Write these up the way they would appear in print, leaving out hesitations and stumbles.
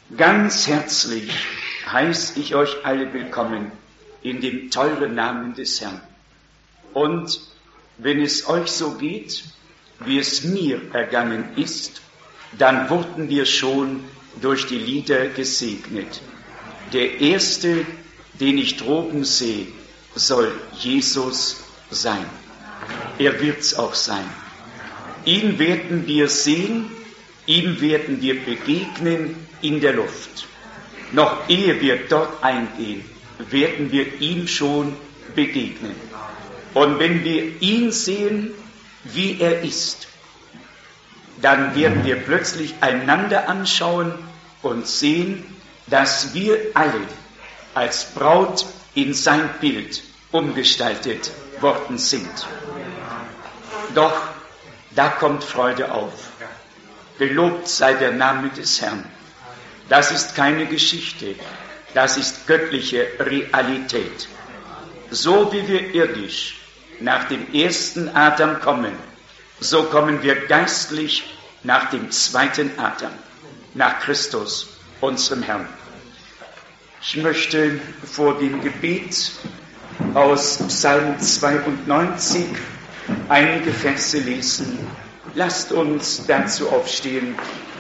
Ganz herzlich heiße ich euch alle willkommen in dem teuren Namen des Herrn. Und wenn es euch so geht, wie es mir ergangen ist, dann wurden wir schon durch die Lieder gesegnet. Der erste, den ich droben sehe, soll Jesus sein. Er wird's auch sein. Ihn werden wir sehen, ihm werden wir begegnen in der Luft. Noch ehe wir dort eingehen, werden wir ihm schon begegnen. Und wenn wir ihn sehen, wie er ist, dann werden wir plötzlich einander anschauen und sehen, dass wir alle als Braut in sein Bild umgestaltet worden sind. Doch da kommt Freude auf. Gelobt sei der Name des Herrn. Das ist keine Geschichte, das ist göttliche Realität. So wie wir irdisch nach dem ersten Adam kommen, so kommen wir geistlich nach dem zweiten Adam, nach Christus, unserem Herrn. Ich möchte vor dem Gebet aus Psalm 92 einige Verse lesen. Lasst uns dazu aufstehen.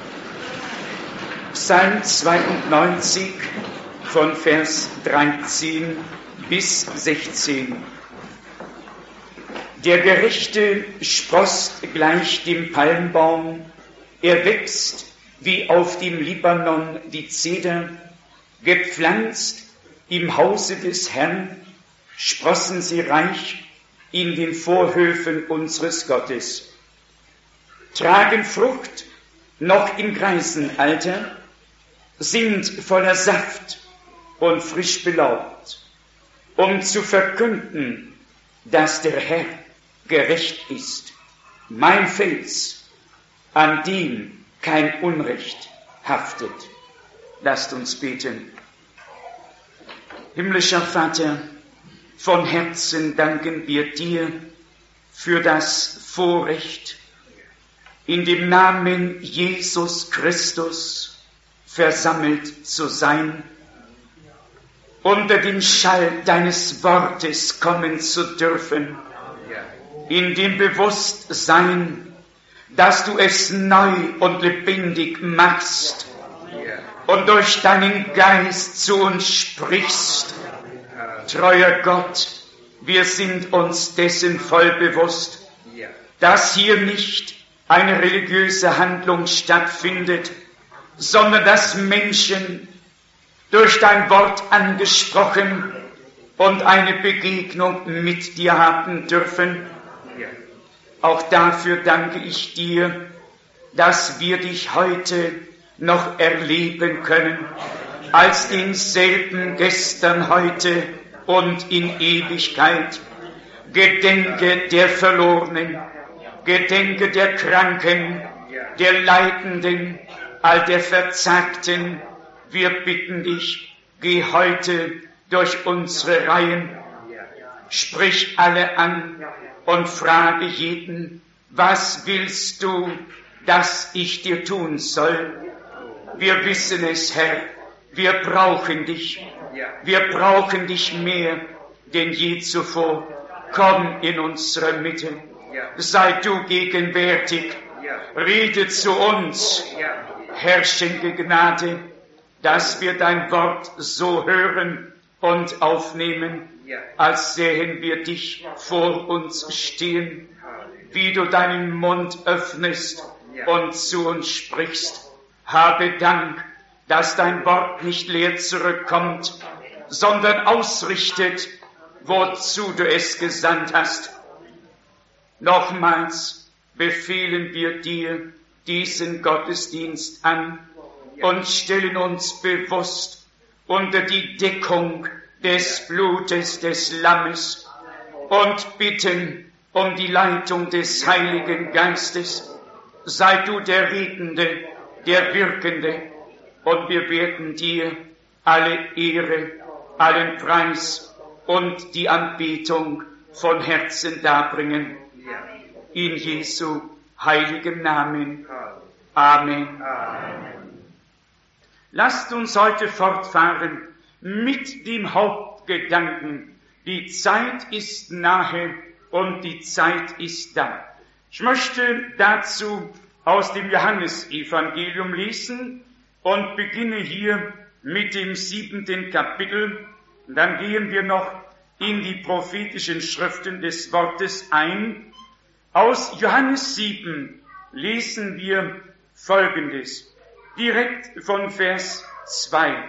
Psalm 92 von Vers 13 bis 16. Der Gerechte sproßt gleich dem Palmbaum, er wächst wie auf dem Libanon die Zeder, gepflanzt im Hause des Herrn, sprossen sie reich in den Vorhöfen unseres Gottes, tragen Frucht noch im Greisenalter, sind voller Saft und frisch belaubt, um zu verkünden, dass der Herr gerecht ist, mein Fels, an dem kein Unrecht haftet. Lasst uns beten. Himmlischer Vater, von Herzen danken wir dir für das Vorrecht, in dem Namen Jesus Christus versammelt zu sein, unter den Schall deines Wortes kommen zu dürfen, in dem Bewusstsein, dass du es neu und lebendig machst und durch deinen Geist zu uns sprichst. Treuer Gott, wir sind uns dessen voll bewusst, dass hier nicht eine religiöse Handlung stattfindet, sondern dass Menschen durch dein Wort angesprochen und eine Begegnung mit dir haben dürfen. Auch dafür danke ich dir, dass wir dich heute noch erleben können, als denselben gestern, heute und in Ewigkeit. Gedenke der Verlorenen, gedenke der Kranken, der Leidenden, all der Verzagten. Wir bitten dich, geh heute durch unsere Reihen, sprich alle an und frage jeden, was willst du, dass ich dir tun soll? Wir wissen es, Herr, wir brauchen dich mehr denn je zuvor. Komm in unsere Mitte, sei du gegenwärtig, rede zu uns, Herr, schenke Gnade, dass wir dein Wort so hören und aufnehmen, als sähen wir dich vor uns stehen, wie du deinen Mund öffnest und zu uns sprichst. Habe Dank, dass dein Wort nicht leer zurückkommt, sondern ausrichtet, wozu du es gesandt hast. Nochmals befehlen wir dir diesen Gottesdienst an und stellen uns bewusst unter die Deckung des Blutes des Lammes und bitten um die Leitung des Heiligen Geistes. Sei du der Redende, der Wirkende, und wir werden dir alle Ehre, allen Preis und die Anbetung von Herzen darbringen. In Jesu heiligen Namen. Amen. lasst uns heute fortfahren mit dem Hauptgedanken. Die Zeit ist nahe und die Zeit ist da. Ich möchte dazu aus dem Johannesevangelium lesen und beginne hier mit dem 7. Kapitel. Dann gehen wir noch in die prophetischen Schriften des Wortes ein. Aus Johannes 7 lesen wir Folgendes, direkt von Vers 2.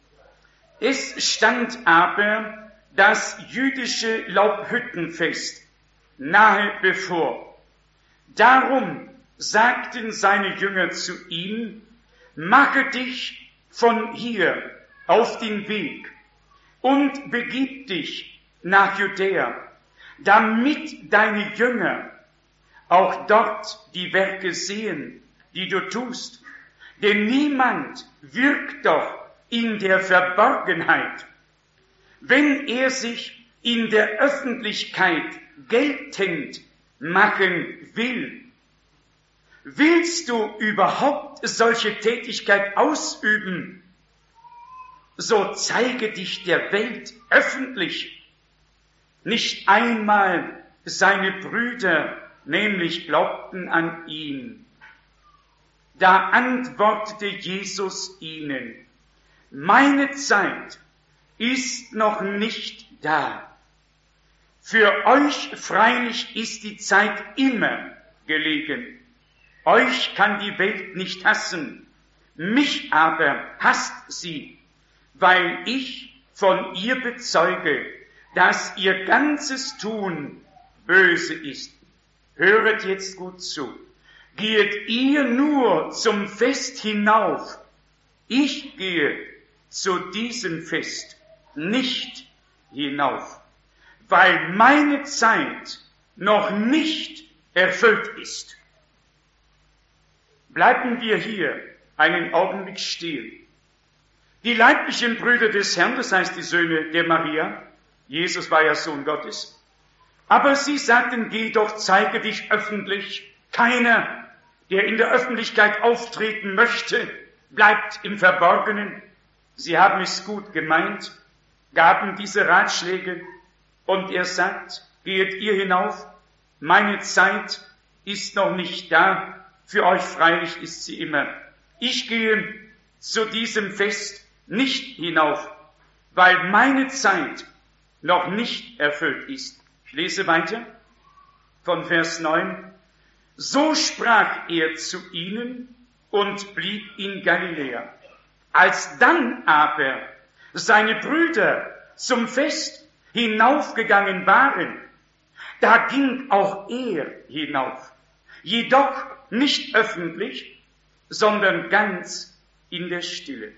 Es stand aber das jüdische Laubhüttenfest nahe bevor. Darum sagten seine Jünger zu ihm, mache dich von hier auf den Weg und begib dich nach Judäa, damit deine Jünger auch dort die Werke sehen, die du tust. Denn niemand wirkt doch in der Verborgenheit, wenn er sich in der Öffentlichkeit geltend machen will. Willst du überhaupt solche Tätigkeit ausüben, so zeige dich der Welt öffentlich. Nicht einmal seine Brüder nämlich glaubten an ihn. Da antwortete Jesus ihnen, meine Zeit ist noch nicht da. Für euch freilich ist die Zeit immer gelegen. Euch kann die Welt nicht hassen, mich aber hasst sie, weil ich von ihr bezeuge, dass ihr ganzes Tun böse ist. Höret jetzt gut zu. Geht ihr nur zum Fest hinauf? Ich gehe zu diesem Fest nicht hinauf, weil meine Zeit noch nicht erfüllt ist. Bleiben wir hier einen Augenblick stehen. Die leiblichen Brüder des Herrn, das heißt die Söhne der Maria, Jesus war ja Sohn Gottes, aber sie sagten, geh doch, zeige dich öffentlich. Keiner, der in der Öffentlichkeit auftreten möchte, bleibt im Verborgenen. Sie haben es gut gemeint, gaben diese Ratschläge und er sagt, geht ihr hinauf, meine Zeit ist noch nicht da, für euch freilich ist sie immer. Ich gehe zu diesem Fest nicht hinauf, weil meine Zeit noch nicht erfüllt ist. Ich lese weiter von Vers 9. So sprach er zu ihnen und blieb in Galiläa. Als dann aber seine Brüder zum Fest hinaufgegangen waren, da ging auch er hinauf, jedoch nicht öffentlich, sondern ganz in der Stille.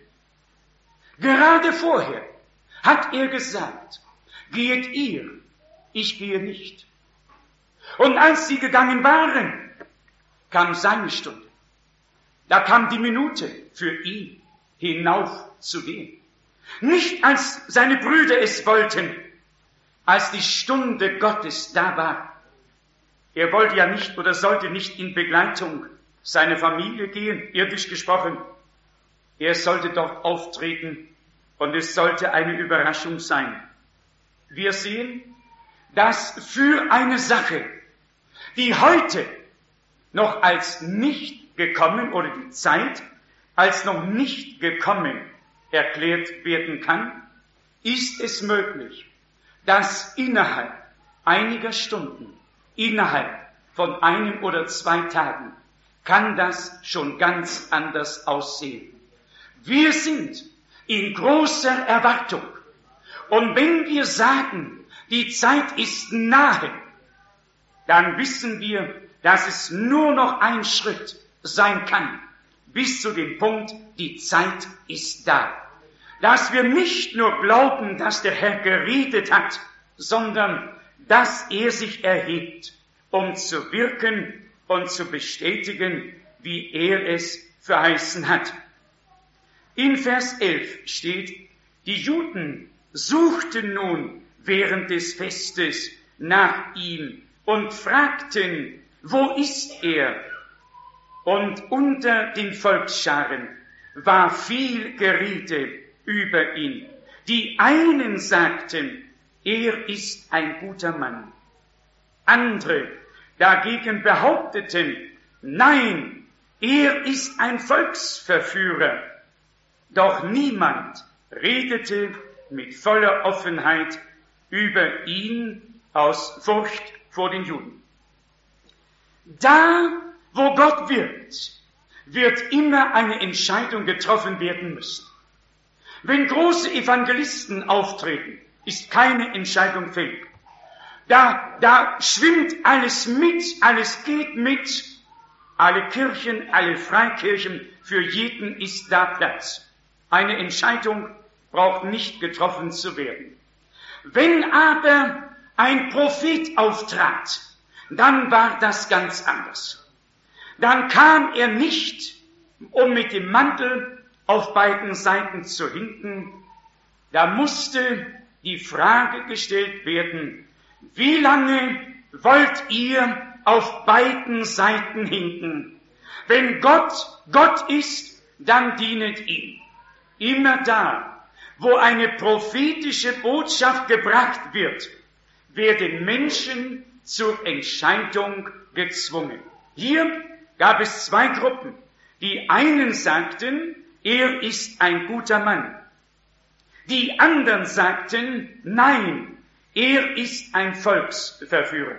Gerade vorher hat er gesagt, geht ihr, ich gehe nicht. Und als sie gegangen waren, kam seine Stunde. Da kam die Minute für ihn, hinauf zu gehen. Nicht als seine Brüder es wollten, als die Stunde Gottes da war. Er wollte ja nicht oder sollte nicht in Begleitung seiner Familie gehen, irdisch gesprochen. Er sollte dort auftreten und es sollte eine Überraschung sein. Wir sehen, dass für eine Sache, die heute noch als nicht gekommen oder die Zeit als noch nicht gekommen erklärt werden kann, ist es möglich, dass innerhalb einiger Stunden, innerhalb von 1 oder 2 Tagen, kann das schon ganz anders aussehen. Wir sind in großer Erwartung. Und wenn wir sagen, die Zeit ist nahe, dann wissen wir, dass es nur noch ein Schritt sein kann, bis zu dem Punkt, die Zeit ist da. Dass wir nicht nur glauben, dass der Herr geredet hat, sondern dass er sich erhebt, um zu wirken und zu bestätigen, wie er es verheißen hat. In Vers 11 steht, die Juden suchten nun während des Festes nach ihm und fragten, wo ist er? Und unter den Volksscharen war viel Gerede über ihn. Die einen sagten, er ist ein guter Mann. Andere dagegen behaupteten, nein, er ist ein Volksverführer. Doch niemand redete mit voller Offenheit über ihn aus Furcht vor den Juden. Da, wo Gott wirkt, wird immer eine Entscheidung getroffen werden müssen. Wenn große Evangelisten auftreten, ist keine Entscheidung fähig. Da schwimmt alles mit, alles geht mit. Alle Kirchen, alle Freikirchen, für jeden ist da Platz. Eine Entscheidung braucht nicht getroffen zu werden. Wenn aber ein Prophet auftrat, dann war das ganz anders. Dann kam er nicht, um mit dem Mantel auf beiden Seiten zu hinken. Da musste die Frage gestellt werden, wie lange wollt ihr auf beiden Seiten hinken? Wenn Gott Gott ist, dann dienet ihm. Immer da, wo eine prophetische Botschaft gebracht wird, werden Menschen zur Entscheidung gezwungen. Hier gab es zwei Gruppen. Die einen sagten, er ist ein guter Mann. Die anderen sagten, nein, er ist ein Volksverführer.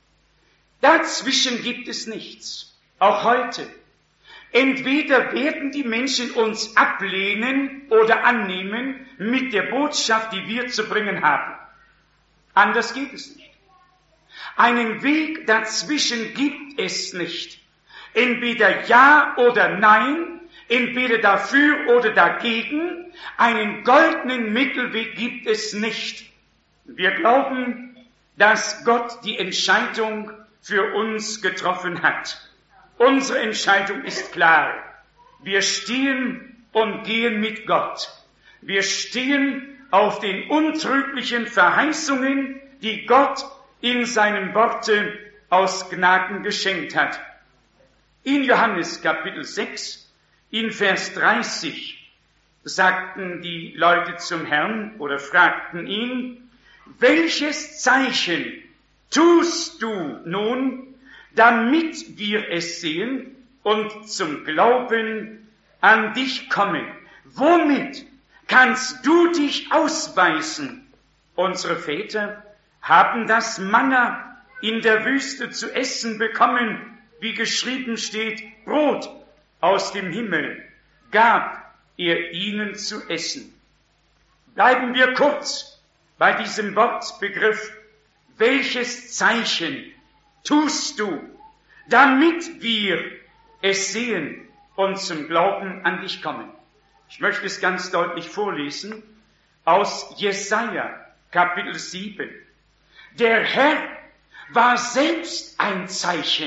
Dazwischen gibt es nichts, auch heute. Entweder werden die Menschen uns ablehnen oder annehmen mit der Botschaft, die wir zu bringen haben. Anders geht es nicht. Einen Weg dazwischen gibt es nicht. Entweder ja oder nein, entweder dafür oder dagegen. Einen goldenen Mittelweg gibt es nicht. Wir glauben, dass Gott die Entscheidung für uns getroffen hat. Unsere Entscheidung ist klar. Wir stehen und gehen mit Gott. Wir stehen auf den untrüglichen Verheißungen, die Gott in seinen Worten aus Gnaden geschenkt hat. In Johannes Kapitel 6, in Vers 30, sagten die Leute zum Herrn oder fragten ihn, welches Zeichen tust du nun, damit wir es sehen und zum Glauben an dich kommen? Womit kannst du dich ausweisen? Unsere Väter haben das Manna in der Wüste zu essen bekommen, wie geschrieben steht, Brot aus dem Himmel gab er ihnen zu essen. Bleiben wir kurz bei diesem Wortbegriff, welches Zeichen tust du, damit wir es sehen und zum Glauben an dich kommen? Ich möchte es ganz deutlich vorlesen aus Jesaja, Kapitel 7. Der Herr war selbst ein Zeichen.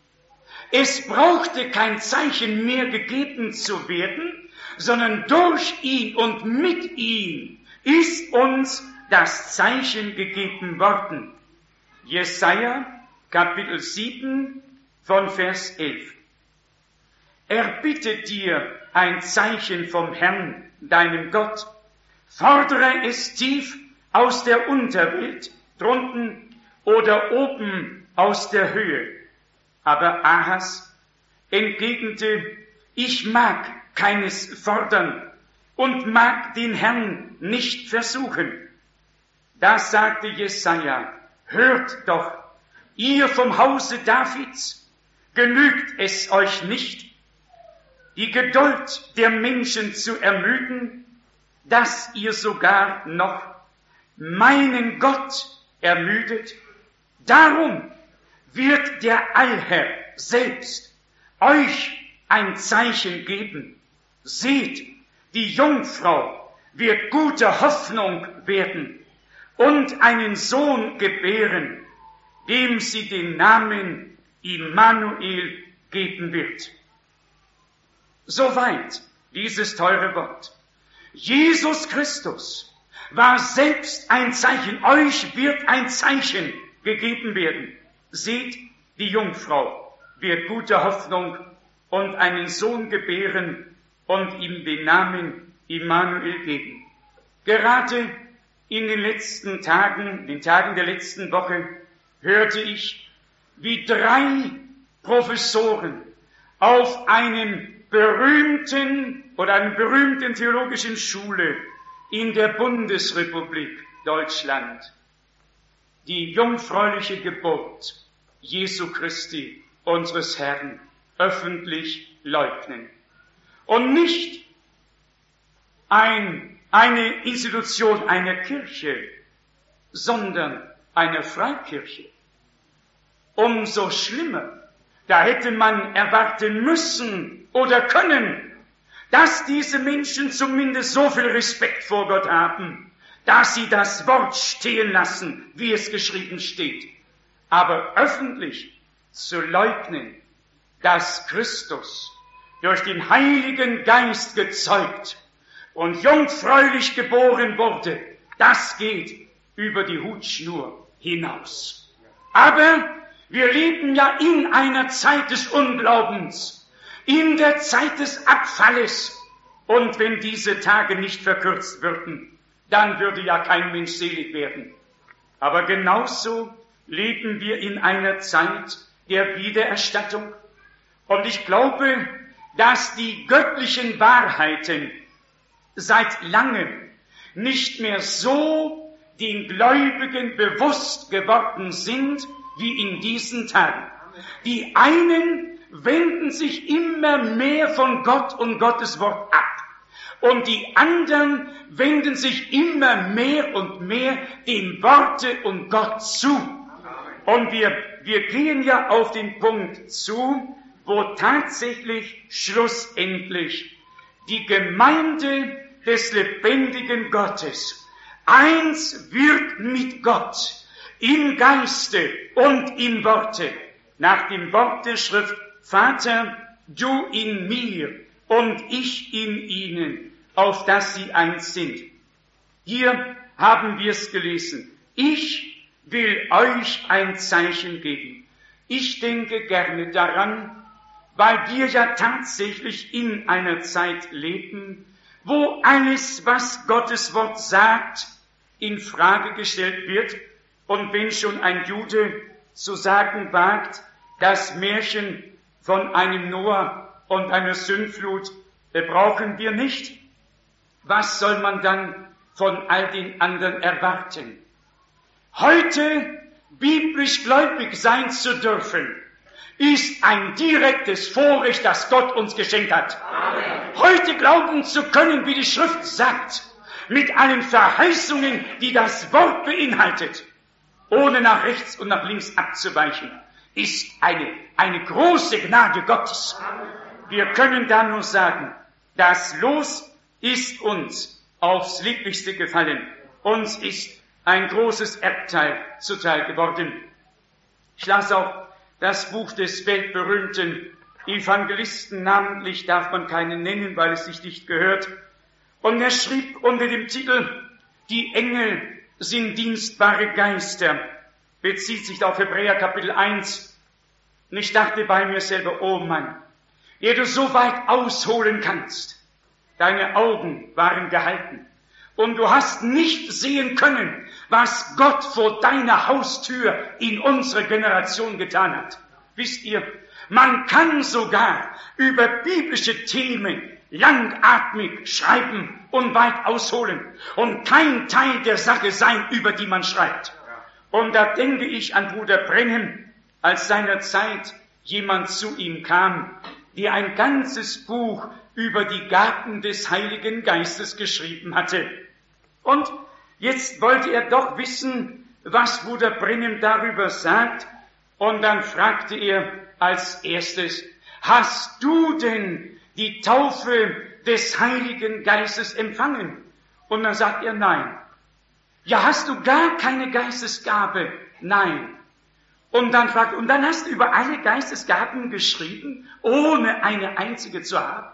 Es brauchte kein Zeichen mehr gegeben zu werden, sondern durch ihn und mit ihm ist uns das Zeichen gegeben worden. Jesaja, Kapitel 7, von Vers 11. Er bittet dir ein Zeichen vom Herrn, deinem Gott. Fordere es tief aus der Unterwelt, drunten oder oben aus der Höhe. Aber Ahas entgegnete, ich mag keines fordern und mag den Herrn nicht versuchen. Da sagte Jesaja, hört doch, ihr vom Hause Davids, genügt es euch nicht, die Geduld der Menschen zu ermüden, dass ihr sogar noch meinen Gott ermüdet? Darum wird der Allherr selbst euch ein Zeichen geben. Seht, die Jungfrau wird guter Hoffnung werden und einen Sohn gebären, dem sie den Namen Immanuel geben wird. Soweit dieses teure Wort. Jesus Christus war selbst ein Zeichen. Euch wird ein Zeichen gegeben werden. Seht, die Jungfrau wird gute Hoffnung und einen Sohn gebären, und ihm den Namen Immanuel geben. Gerade in den letzten Tagen, den Tagen der letzten Woche, hörte ich, wie 3 Professoren auf einer berühmten theologischen Schule in der Bundesrepublik Deutschland die jungfräuliche Geburt Jesu Christi, unseres Herrn, öffentlich leugnen. Und nicht eine Institution einer Kirche, sondern einer Freikirche. Umso schlimmer. Da hätte man erwarten müssen oder können, dass diese Menschen zumindest so viel Respekt vor Gott haben, dass sie das Wort stehen lassen, wie es geschrieben steht. Aber öffentlich zu leugnen, dass Christus durch den Heiligen Geist gezeugt und jungfräulich geboren wurde, das geht über die Hutschnur hinaus. Aber wir leben ja in einer Zeit des Unglaubens, in der Zeit des Abfalles. Und wenn diese Tage nicht verkürzt würden, dann würde ja kein Mensch selig werden. Aber genauso leben wir in einer Zeit der Wiedererstattung. Und ich glaube, dass die göttlichen Wahrheiten seit langem nicht mehr so den Gläubigen bewusst geworden sind wie in diesen Tagen. Die einen wenden sich immer mehr von Gott und Gottes Wort ab. Und die anderen wenden sich immer mehr und mehr dem Worte und Gott zu. Und wir gehen ja auf den Punkt zu, wo tatsächlich schlussendlich die Gemeinde des lebendigen Gottes eins wird mit Gott im Geiste und im Worte, nach dem Wort der Schrift: Vater, du in mir und ich in ihnen, auf dass sie eins sind. Hier haben wir es gelesen. Ich will euch ein Zeichen geben. Ich denke gerne daran, weil wir ja tatsächlich in einer Zeit leben, wo alles, was Gottes Wort sagt, in Frage gestellt wird. Und wenn schon ein Jude zu sagen wagt, das Märchen von einem Noah und einer Sündflut brauchen wir nicht, was soll man dann von all den anderen erwarten? Heute biblisch gläubig sein zu dürfen, ist ein direktes Vorrecht, das Gott uns geschenkt hat. Amen. Heute glauben zu können, wie die Schrift sagt, mit allen Verheißungen, die das Wort beinhaltet, ohne nach rechts und nach links abzuweichen, ist eine große Gnade Gottes. Wir können da nur sagen, das Los ist uns aufs Lieblichste gefallen. Uns ist ein großes Erbteil zuteil geworden. Ich las auch das Buch des weltberühmten Evangelisten, namentlich darf man keinen nennen, weil es sich nicht gehört. Und er schrieb unter dem Titel, die Engel sind dienstbare Geister, bezieht sich auf Hebräer Kapitel 1. Und ich dachte bei mir selber, oh Mann, der du so weit ausholen kannst. Deine Augen waren gehalten. Und du hast nicht sehen können, was Gott vor deiner Haustür in unserer Generation getan hat. Wisst ihr, man kann sogar über biblische Themen langatmig schreiben und weit ausholen und kein Teil der Sache sein, über die man schreibt. Und da denke ich an Bruder Brenhem, als seinerzeit jemand zu ihm kam, der ein ganzes Buch über die Gaben des Heiligen Geistes geschrieben hatte. Und jetzt wollte er doch wissen, was Bruder Brenhem darüber sagt. Und dann fragte er als erstes, hast du denn die Taufe des Heiligen Geistes empfangen? Und dann sagt er, nein. Ja, hast du gar keine Geistesgabe? Nein. Und dann fragt er, und dann hast du über alle Geistesgaben geschrieben, ohne eine einzige zu haben?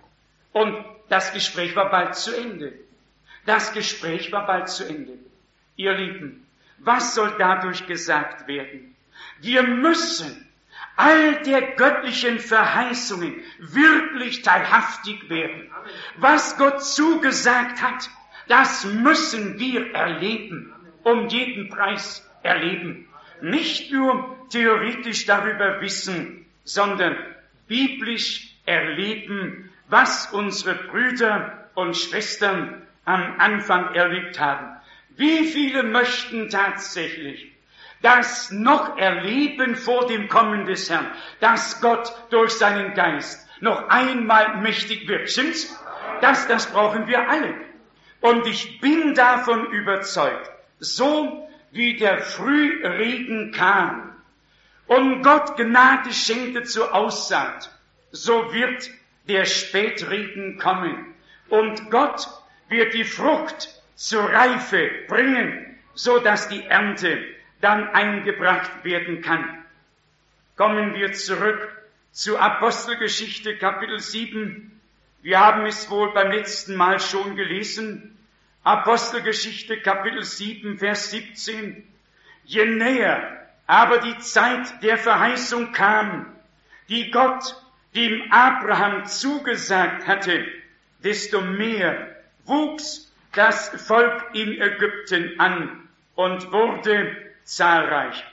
Und das Gespräch war bald zu Ende. Das Gespräch war bald zu Ende. Ihr Lieben, was soll dadurch gesagt werden? Wir müssen all der göttlichen Verheißungen wirklich teilhaftig werden. Was Gott zugesagt hat, das müssen wir erleben, um jeden Preis erleben. Nicht nur theoretisch darüber wissen, sondern biblisch erleben, was unsere Brüder und Schwestern am Anfang erlebt haben. Wie viele möchten tatsächlich das noch erleben vor dem Kommen des Herrn, dass Gott durch seinen Geist noch einmal mächtig wird? Stimmt's? Das brauchen wir alle. Und ich bin davon überzeugt, so wie der Frühregen kam und Gott Gnade schenkte zur Aussaat, so wird der Spätregen kommen. Und Gott wird die Frucht zur Reife bringen, so dass die Ernte dann eingebracht werden kann. Kommen wir zurück zur Apostelgeschichte Kapitel 7. Wir haben es wohl beim letzten Mal schon gelesen. Apostelgeschichte Kapitel 7, Vers 17. Je näher aber die Zeit der Verheißung kam, die Gott dem Abraham zugesagt hatte, desto mehr wuchs das Volk in Ägypten an und wurde zahlreich.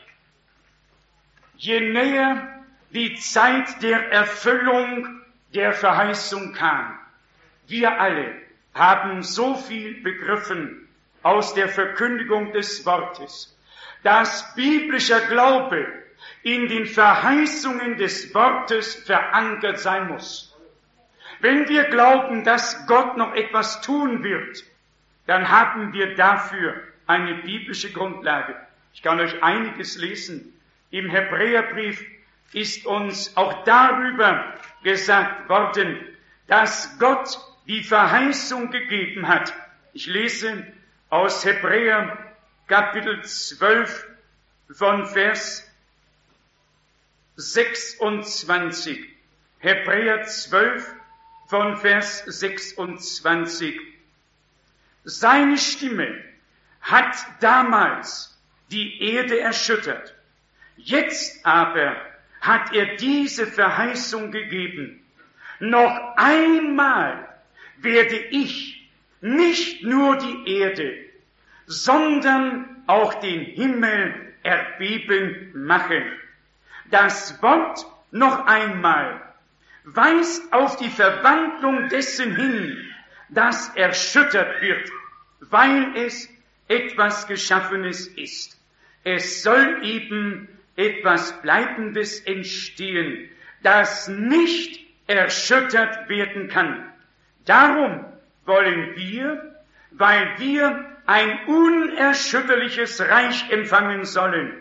Je näher die Zeit der Erfüllung der Verheißung kam, wir alle haben so viel begriffen aus der Verkündigung des Wortes, dass biblischer Glaube in den Verheißungen des Wortes verankert sein muss. Wenn wir glauben, dass Gott noch etwas tun wird, dann haben wir dafür eine biblische Grundlage. Ich kann euch einiges lesen. Im Hebräerbrief ist uns auch darüber gesagt worden, dass Gott die Verheißung gegeben hat. Ich lese aus Hebräer Kapitel 12 von Vers 26. Hebräer 12 von Vers 26. Seine Stimme hat damals die Erde erschüttert. Jetzt aber hat er diese Verheißung gegeben. Noch einmal werde ich nicht nur die Erde, sondern auch den Himmel erbeben machen. Das Wort noch einmal weist auf die Verwandlung dessen hin, das erschüttert wird, weil es etwas Geschaffenes ist. Es soll eben etwas Bleibendes entstehen, das nicht erschüttert werden kann. Darum wollen wir, weil wir ein unerschütterliches Reich empfangen sollen,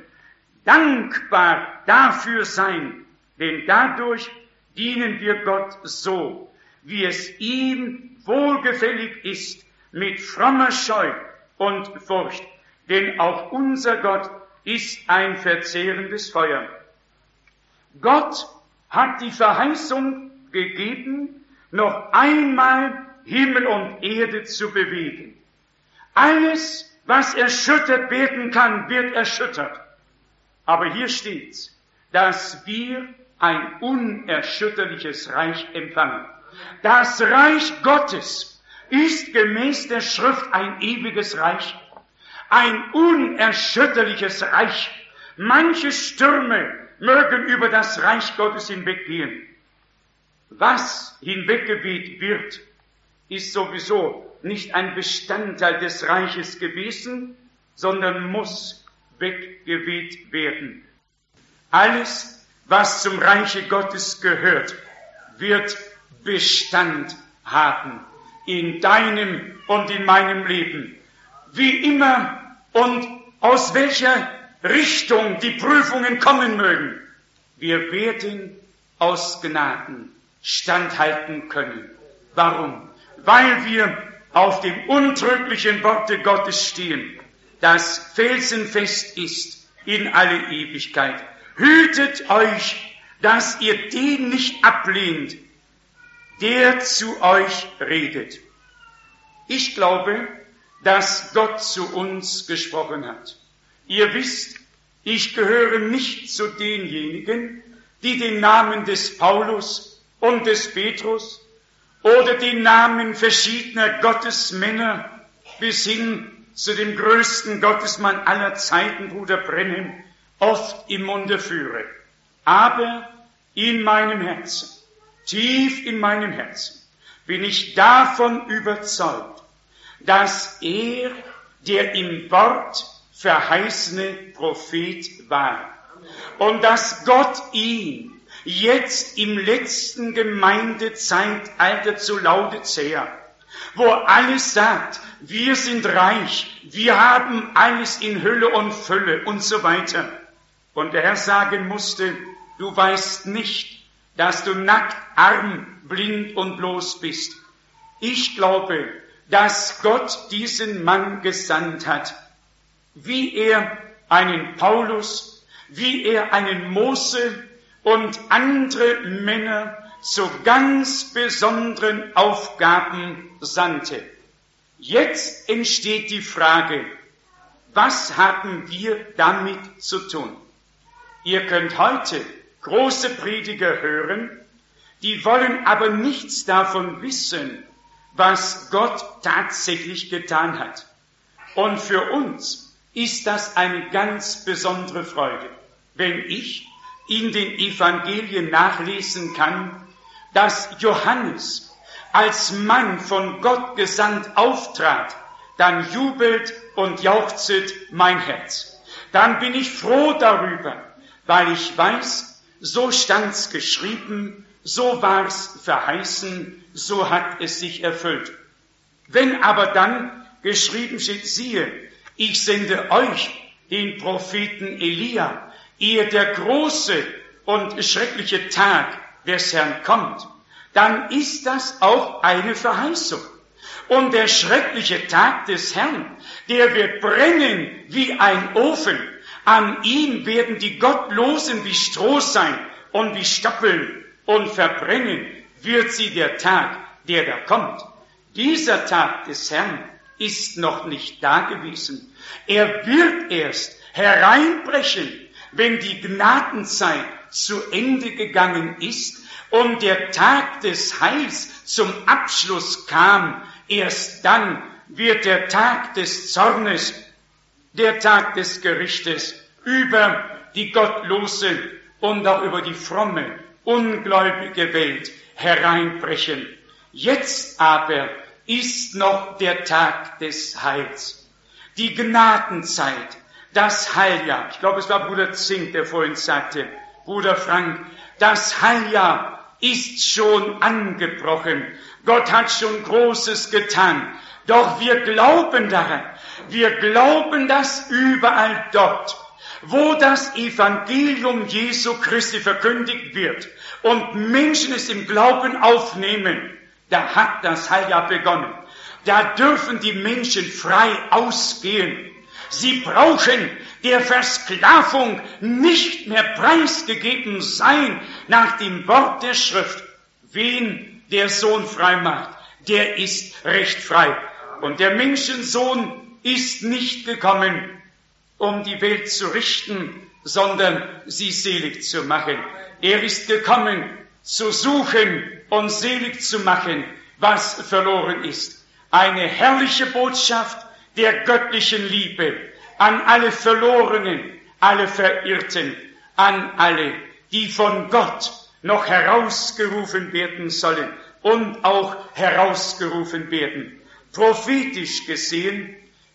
dankbar dafür sein, denn dadurch dienen wir Gott so, wie es ihm wohlgefällig ist, mit frommer Scheu und Furcht, denn auch unser Gott ist ein verzehrendes Feuer. Gott hat die Verheißung gegeben, noch einmal Himmel und Erde zu bewegen. Alles, was erschüttert werden kann, wird erschüttert. Aber hier steht's, dass wir ein unerschütterliches Reich empfangen. Das Reich Gottes ist gemäß der Schrift ein ewiges Reich, ein unerschütterliches Reich. Manche Stürme mögen über das Reich Gottes hinweggehen. Was hinweggeweht wird, ist sowieso nicht ein Bestandteil des Reiches gewesen, sondern muss weggeweht werden. Alles, was zum Reiche Gottes gehört, wird Bestand haben in deinem und in meinem Leben. Wie immer und aus welcher Richtung die Prüfungen kommen mögen, wir werden aus Gnaden standhalten können. Warum? Weil wir auf dem untrüglichen Worte Gottes stehen, das felsenfest ist in alle Ewigkeit. Hütet euch, dass ihr den nicht ablehnt, der zu euch redet. Ich glaube, dass Gott zu uns gesprochen hat. Ihr wisst, ich gehöre nicht zu denjenigen, die den Namen des Paulus und des Petrus oder den Namen verschiedener Gottesmänner bis hin zu dem größten Gottesmann aller Zeiten, Bruder Brenhem, oft im Munde führe. Aber in meinem Herzen, tief in meinem Herzen, bin ich davon überzeugt, dass er der im Wort verheißene Prophet war und dass Gott ihn jetzt im letzten Gemeindezeitalter zu Laodicea, wo alles sagt, wir sind reich, wir haben alles in Hülle und Fülle und so weiter. Und der Herr sagen musste, du weißt nicht, dass du nackt, arm, blind und bloß bist. Ich glaube, dass Gott diesen Mann gesandt hat, wie er einen Paulus, wie er einen Mose und andere Männer zu ganz besonderen Aufgaben sandte. Jetzt entsteht die Frage, was haben wir damit zu tun? Ihr könnt heute große Prediger hören, die wollen aber nichts davon wissen, was Gott tatsächlich getan hat. Und für uns ist das eine ganz besondere Freude, wenn ich in den Evangelien nachlesen kann, dass Johannes als Mann von Gott gesandt auftrat, dann jubelt und jauchzet mein Herz. Dann bin ich froh darüber, weil ich weiß, so stand's geschrieben, so war's verheißen, so hat es sich erfüllt. Wenn aber dann geschrieben steht, siehe, ich sende euch den Propheten Elia, ehe der große und schreckliche Tag des Herrn kommt, dann ist das auch eine Verheißung. Und der schreckliche Tag des Herrn, der wird brennen wie ein Ofen. An ihm werden die Gottlosen wie Stroh sein und wie Stoppeln, und verbrennen wird sie der Tag, der da kommt. Dieser Tag des Herrn ist noch nicht da gewesen. Er wird erst hereinbrechen, wenn die Gnadenzeit zu Ende gegangen ist und der Tag des Heils zum Abschluss kam. Erst dann wird der Tag des Zornes, der Tag des Gerichtes über die gottlose und auch über die fromme, ungläubige Welt hereinbrechen. Jetzt aber ist noch der Tag des Heils. Die Gnadenzeit, das Heiljahr. Ich glaube, es war Bruder Zink, der vorhin sagte, Bruder Frank, das Heiljahr ist schon angebrochen. Gott hat schon Großes getan. Doch wir glauben daran. Wir glauben, dass überall dort, wo das Evangelium Jesu Christi verkündigt wird und Menschen es im Glauben aufnehmen, da hat das Heiljahr begonnen. Da dürfen die Menschen frei ausgehen. Sie brauchen der Versklavung nicht mehr preisgegeben sein nach dem Wort der Schrift. Wen der Sohn frei macht, der ist recht frei. Und der Menschensohn ist nicht gekommen, um die Welt zu richten, sondern sie selig zu machen. Er ist gekommen, zu suchen und selig zu machen, was verloren ist. Eine herrliche Botschaft der göttlichen Liebe an alle Verlorenen, alle Verirrten, an alle, die von Gott noch herausgerufen werden sollen und auch herausgerufen werden. Prophetisch gesehen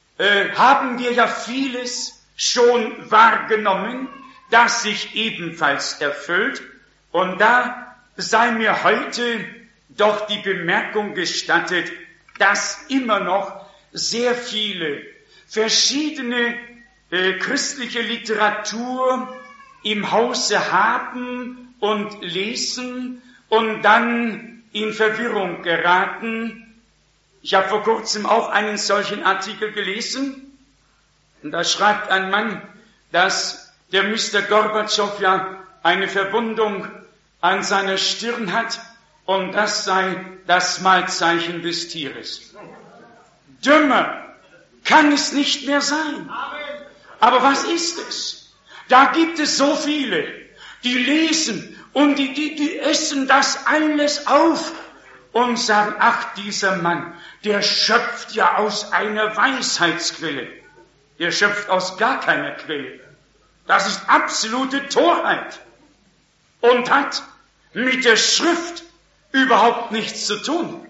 haben wir ja vieles schon wahrgenommen, das sich ebenfalls erfüllt. Und da sei mir heute doch die Bemerkung gestattet, dass immer noch sehr viele verschiedene christliche Literatur im Hause haben und lesen und dann in Verwirrung geraten. Ich habe vor kurzem auch einen solchen Artikel gelesen, und da schreibt ein Mann, dass der Mr. Gorbatschow ja eine Verwundung an seiner Stirn hat und das sei das Mahlzeichen des Tieres. Dümmer kann es nicht mehr sein. Aber was ist es? Da gibt es so viele, Die lesen und die essen das alles auf und sagen, ach, dieser Mann, der schöpft ja aus einer Weisheitsquelle. Der schöpft aus gar keiner Quelle. Das ist absolute Torheit und hat mit der Schrift überhaupt nichts zu tun.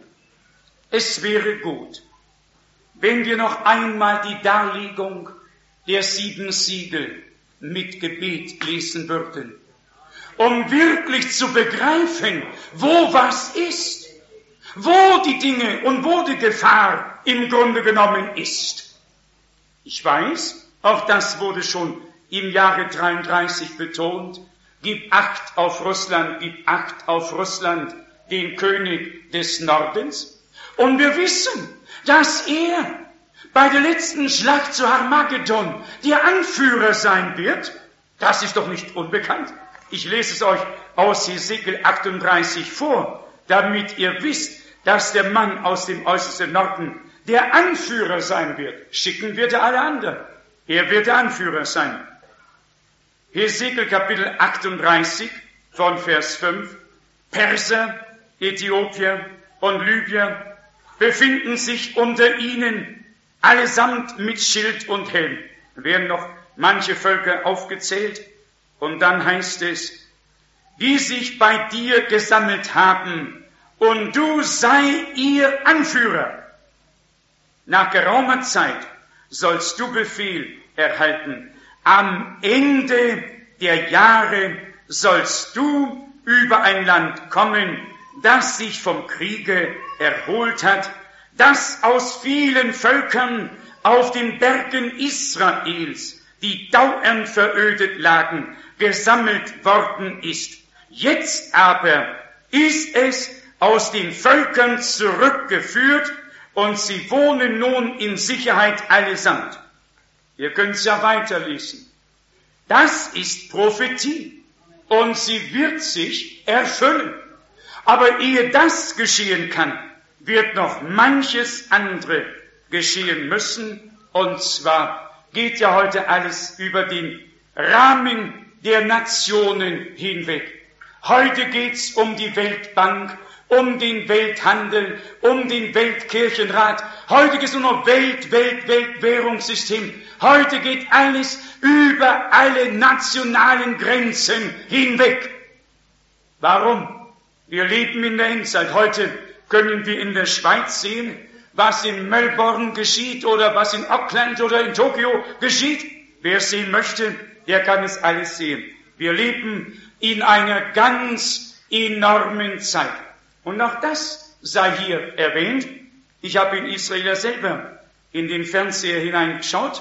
Es wäre gut, wenn wir noch einmal die Darlegung der 7 Siegel mit Gebet lesen würden, um wirklich zu begreifen, wo was ist, wo die Dinge und wo die Gefahr im Grunde genommen ist. Ich weiß, auch das wurde schon im Jahre 33 betont, gib Acht auf Russland, gib Acht auf Russland, den König des Nordens. Und wir wissen, dass er bei der letzten Schlacht zu Armageddon der Anführer sein wird. Das ist doch nicht unbekannt. Ich lese es euch aus Hesekiel 38 vor, damit ihr wisst, dass der Mann aus dem äußersten Norden der Anführer sein wird. Schicken wird er alle anderen. Er wird der Anführer sein. Hesekiel Kapitel 38 von Vers 5. Perser, Äthiopier und Libyer befinden sich unter ihnen, allesamt mit Schild und Helm. Da werden noch manche Völker aufgezählt. Und dann heißt es, die sich bei dir gesammelt haben, und du sei ihr Anführer. Nach geraumer Zeit sollst du Befehl erhalten. Am Ende der Jahre sollst du über ein Land kommen, das sich vom Kriege erholt hat, das aus vielen Völkern auf den Bergen Israels, die dauernd verödet lagen, gesammelt worden ist. Jetzt aber ist es aus den Völkern zurückgeführt und sie wohnen nun in Sicherheit allesamt. Ihr könnt es ja weiterlesen. Das ist Prophetie und sie wird sich erfüllen. Aber ehe das geschehen kann, wird noch manches andere geschehen müssen. Und zwar geht ja heute alles über den Rahmen der Nationen hinweg. Heute geht's um die Weltbank, um den Welthandel, um den Weltkirchenrat. Heute geht es nur noch Weltwährungssystem. Heute geht alles über alle nationalen Grenzen hinweg. Warum? Wir leben in der Endzeit. Heute können wir in der Schweiz sehen, was in Melbourne geschieht oder was in Auckland oder in Tokio geschieht. Wer sehen möchte, der kann es alles sehen. Wir leben in einer ganz enormen Zeit. Und auch das sei hier erwähnt. Ich habe in Israel selber in den Fernseher hineingeschaut.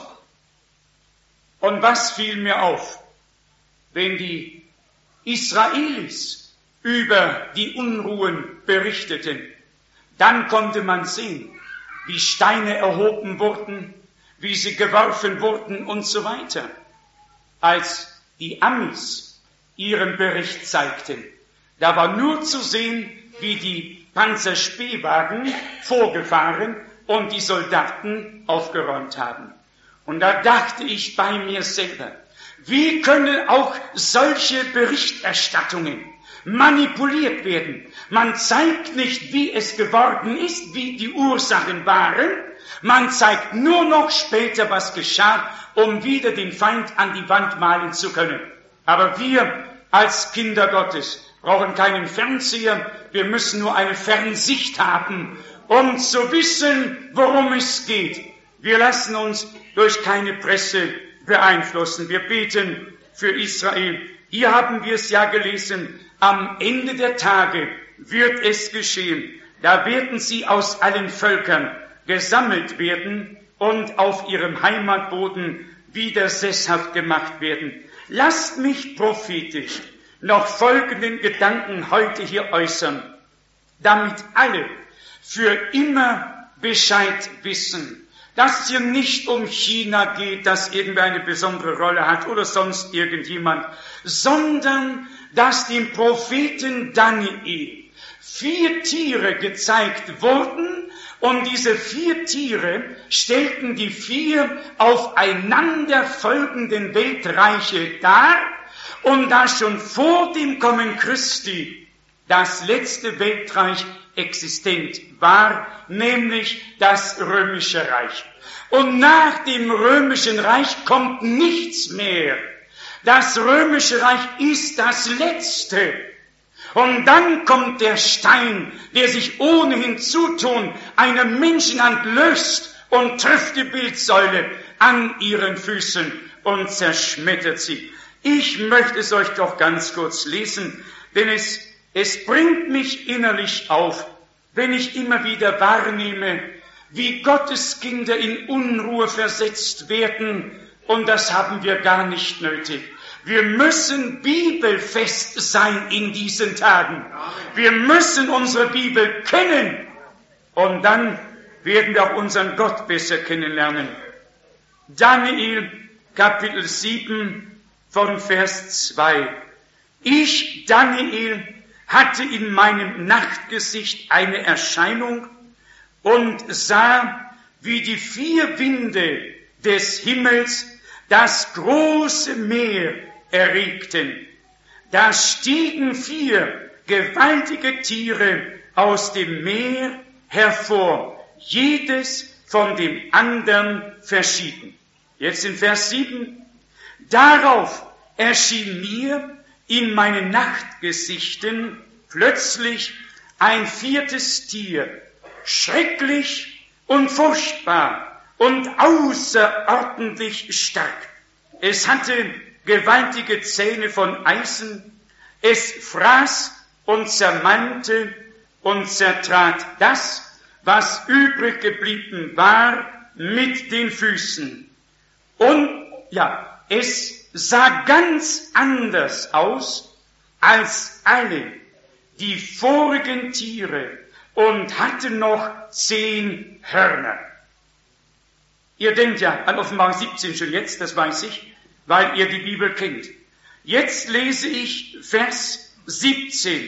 Und was fiel mir auf? Wenn die Israelis über die Unruhen berichteten, dann konnte man sehen, wie Steine erhoben wurden, wie sie geworfen wurden und so weiter. Als die Amis ihren Bericht zeigten, da war nur zu sehen, wie die Panzerspähwagen vorgefahren und die Soldaten aufgeräumt haben. Und da dachte ich bei mir selber, wie können auch solche Berichterstattungen manipuliert werden? Man zeigt nicht, wie es geworden ist, wie die Ursachen waren. Man zeigt nur noch später, was geschah, um wieder den Feind an die Wand malen zu können. Aber wir als Kinder Gottes brauchen keinen Fernseher. Wir müssen nur eine Fernsicht haben, um zu wissen, worum es geht. Wir lassen uns durch keine Presse beeinflussen. Wir beten für Israel. Hier haben wir es ja gelesen. Am Ende der Tage wird es geschehen. Da werden sie aus allen Völkern gesammelt werden und auf ihrem Heimatboden wieder sesshaft gemacht werden. Lasst mich prophetisch noch folgenden Gedanken heute hier äußern, damit alle für immer Bescheid wissen, dass es hier nicht um China geht, das irgendeine besondere Rolle hat oder sonst irgendjemand, sondern dass dem Propheten Daniel 4 Tiere gezeigt wurden und diese 4 Tiere stellten die 4 aufeinander folgenden Weltreiche dar Und da schon vor dem Kommen Christi das letzte Weltreich existent war, nämlich das Römische Reich. Und nach dem Römischen Reich kommt nichts mehr. Das Römische Reich ist das Letzte. Und dann kommt der Stein, der sich ohne Hinzutun einer Menschenhand löst und trifft die Bildsäule an ihren Füßen und zerschmettert sie. Ich möchte es euch doch ganz kurz lesen, denn es bringt mich innerlich auf, wenn ich immer wieder wahrnehme, wie Gottes Kinder in Unruhe versetzt werden, und das haben wir gar nicht nötig. Wir müssen bibelfest sein in diesen Tagen. Wir müssen unsere Bibel kennen, und dann werden wir auch unseren Gott besser kennenlernen. Daniel, Kapitel 7, von Vers 2. Ich, Daniel, hatte in meinem Nachtgesicht eine Erscheinung und sah, wie die 4 Winde des Himmels das große Meer erregten. Da stiegen 4 gewaltige Tiere aus dem Meer hervor, jedes von dem anderen verschieden. Jetzt in Vers 7. Darauf erschien mir in meinen Nachtgesichten plötzlich ein 4. Tier, schrecklich und furchtbar und außerordentlich stark. Es hatte gewaltige Zähne von Eisen, es fraß und zermalmte und zertrat das, was übrig geblieben war, mit den Füßen. Und es sah ganz anders aus als alle die vorigen Tiere und hatte noch 10 Hörner. Ihr denkt ja an Offenbarung 17 schon jetzt, das weiß ich, weil ihr die Bibel kennt. Jetzt lese ich Vers 17.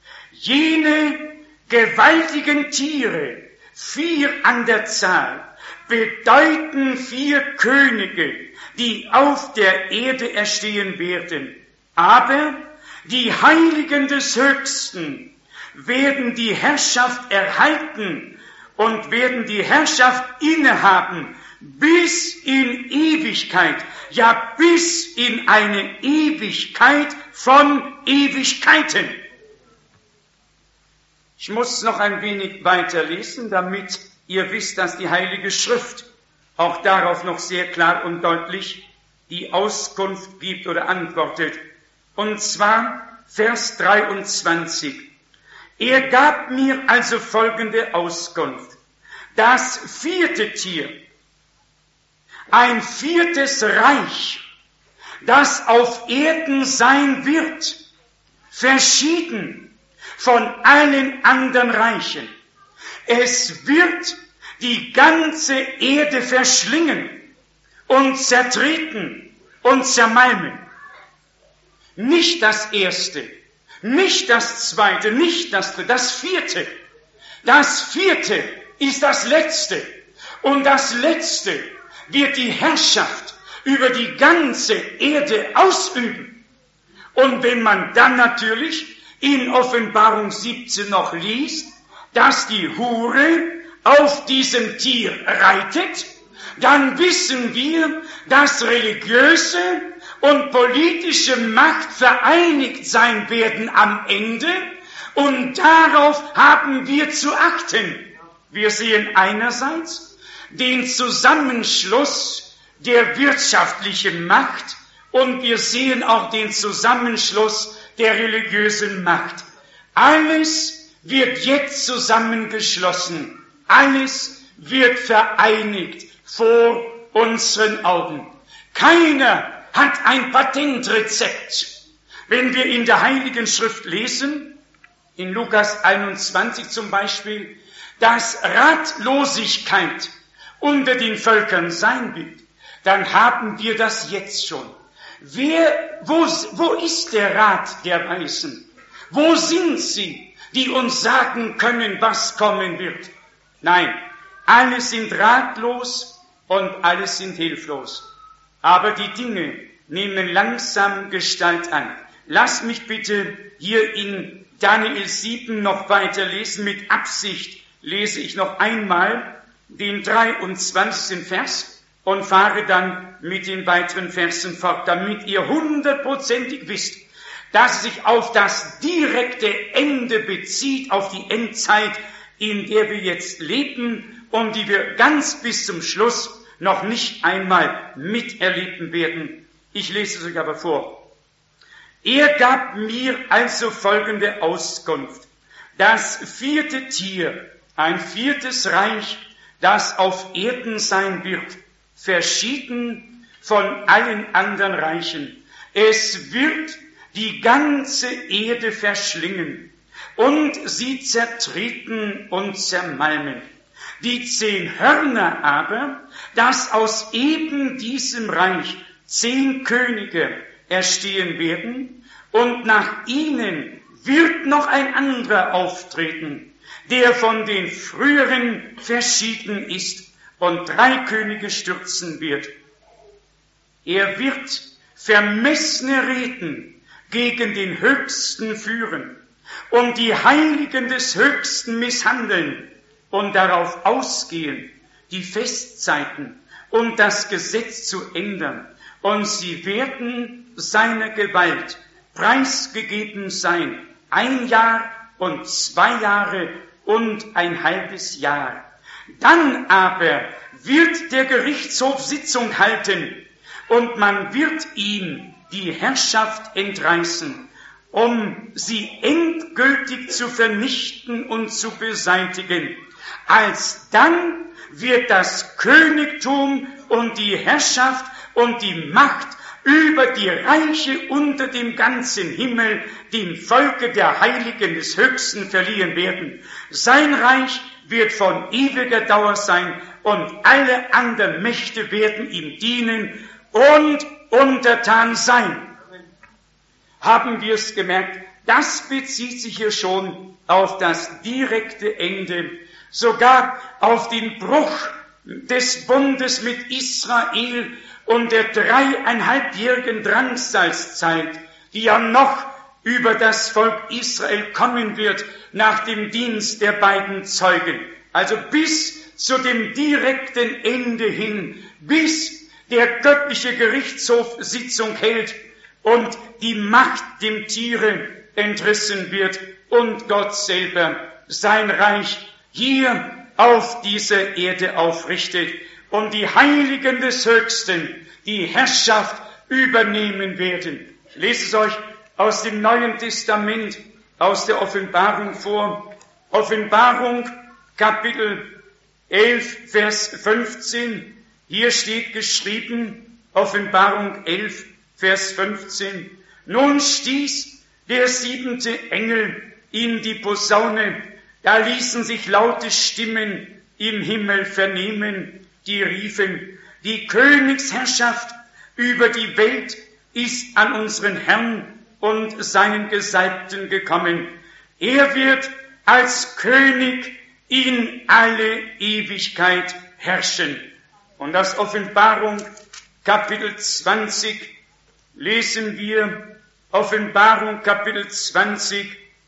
Jene gewaltigen Tiere, 4 an der Zahl, bedeuten 4 Könige, die auf der Erde erstehen werden. Aber die Heiligen des Höchsten werden die Herrschaft erhalten und werden die Herrschaft innehaben bis in Ewigkeit, ja bis in eine Ewigkeit von Ewigkeiten. Ich muss noch ein wenig weiter lesen, damit ihr wisst, dass die Heilige Schrift auch darauf noch sehr klar und deutlich die Auskunft gibt oder antwortet. Und zwar Vers 23. Er gab mir also folgende Auskunft. Das 4. Tier, ein 4. Reich, das auf Erden sein wird, verschieden von allen anderen Reichen. Es wird die ganze Erde verschlingen und zertreten und zermalmen. Nicht das 1., nicht das 2., nicht das 3., das 4. Das 4. ist das Letzte. Und das Letzte wird die Herrschaft über die ganze Erde ausüben. Und wenn man dann natürlich in Offenbarung 17 noch liest, dass die Hure auf diesem Tier reitet, dann wissen wir, dass religiöse und politische Macht vereinigt sein werden am Ende, und darauf haben wir zu achten. Wir sehen einerseits den Zusammenschluss der wirtschaftlichen Macht und wir sehen auch den Zusammenschluss der religiösen Macht. Alles wird jetzt zusammengeschlossen. Alles wird vereinigt vor unseren Augen. Keiner hat ein Patentrezept. Wenn wir in der Heiligen Schrift lesen, in Lukas 21 zum Beispiel, dass Ratlosigkeit unter den Völkern sein wird, dann haben wir das jetzt schon. Wo ist der Rat der Weisen? Wo sind sie, die uns sagen können, was kommen wird? Nein, alle sind ratlos und alle sind hilflos. Aber die Dinge, nehmen langsam Gestalt an. Lass mich bitte hier in Daniel 7 noch weiter lesen. Mit Absicht lese ich noch einmal den 23. Vers und fahre dann mit den weiteren Versen fort, damit ihr 100%ig wisst, dass es sich auf das direkte Ende bezieht, auf die Endzeit, in der wir jetzt leben und die wir ganz bis zum Schluss noch nicht einmal miterleben werden. Ich lese es euch aber vor. Er gab mir also folgende Auskunft. Das 4. Tier, ein 4. Reich, das auf Erden sein wird, verschieden von allen anderen Reichen. Es wird die ganze Erde verschlingen und sie zertreten und zermalmen. Die 10 Hörner aber, dass aus eben diesem Reich 10 Könige erstehen werden, und nach ihnen wird noch ein anderer auftreten, der von den früheren verschieden ist und 3 Könige stürzen wird. Er wird vermessene Reden gegen den Höchsten führen und die Heiligen des Höchsten misshandeln und darauf ausgehen, die Festzeiten und das Gesetz zu ändern, und sie werden seiner Gewalt preisgegeben sein, 1 Jahr und 2 Jahre und ein halbes Jahr. Dann aber wird der Gerichtshof Sitzung halten und man wird ihm die Herrschaft entreißen, um sie endgültig zu vernichten und zu beseitigen. Alsdann wird das Königtum und die Herrschaft und die Macht über die Reiche unter dem ganzen Himmel dem Volke der Heiligen des Höchsten verliehen werden. Sein Reich wird von ewiger Dauer sein und alle anderen Mächte werden ihm dienen und untertan sein. Haben wir es gemerkt? Das bezieht sich hier schon auf das direkte Ende, sogar auf den Bruch des Bundes mit Israel und der 3,5-jährigen Drangsalzzeit, die ja noch über das Volk Israel kommen wird nach dem Dienst der beiden Zeugen. Also bis zu dem direkten Ende hin, bis der göttliche Gerichtshof Sitzung hält und die Macht dem Tiere entrissen wird und Gott selber sein Reich hier auf dieser Erde aufrichtet und die Heiligen des Höchsten die Herrschaft übernehmen werden. Ich lese es euch aus dem Neuen Testament, aus der Offenbarung vor. Offenbarung, Kapitel 11, Vers 15. Hier steht geschrieben, Offenbarung 11, Vers 15. Nun stieß der 7. Engel in die Posaune, da ließen sich laute Stimmen im Himmel vernehmen, die riefen, die Königsherrschaft über die Welt ist an unseren Herrn und seinen Gesalbten gekommen. Er wird als König in alle Ewigkeit herrschen. Und aus Offenbarung Kapitel 20 lesen wir, Offenbarung Kapitel 20,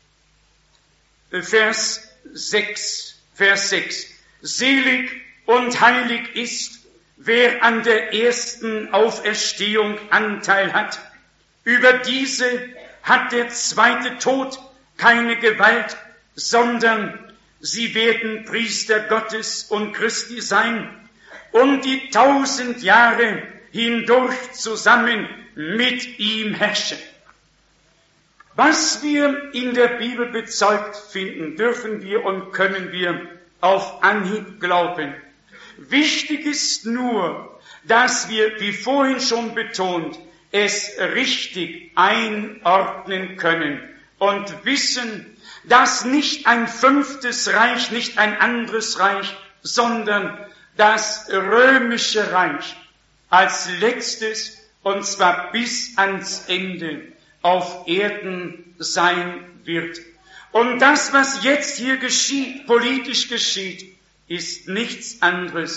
Vers 6. Selig und heilig ist, wer an der ersten Auferstehung Anteil hat. Über diese hat der 2. Tod keine Gewalt, sondern sie werden Priester Gottes und Christi sein und die 1000 Jahre hindurch zusammen mit ihm herrschen. Was wir in der Bibel bezeugt finden, dürfen wir und können wir auf Anhieb glauben. Wichtig ist nur, dass wir, wie vorhin schon betont, es richtig einordnen können und wissen, dass nicht ein 5. Reich, nicht ein anderes Reich, sondern das römische Reich als letztes, und zwar bis ans Ende, auf Erden sein wird. Und das, was jetzt hier geschieht, politisch geschieht, ist nichts anderes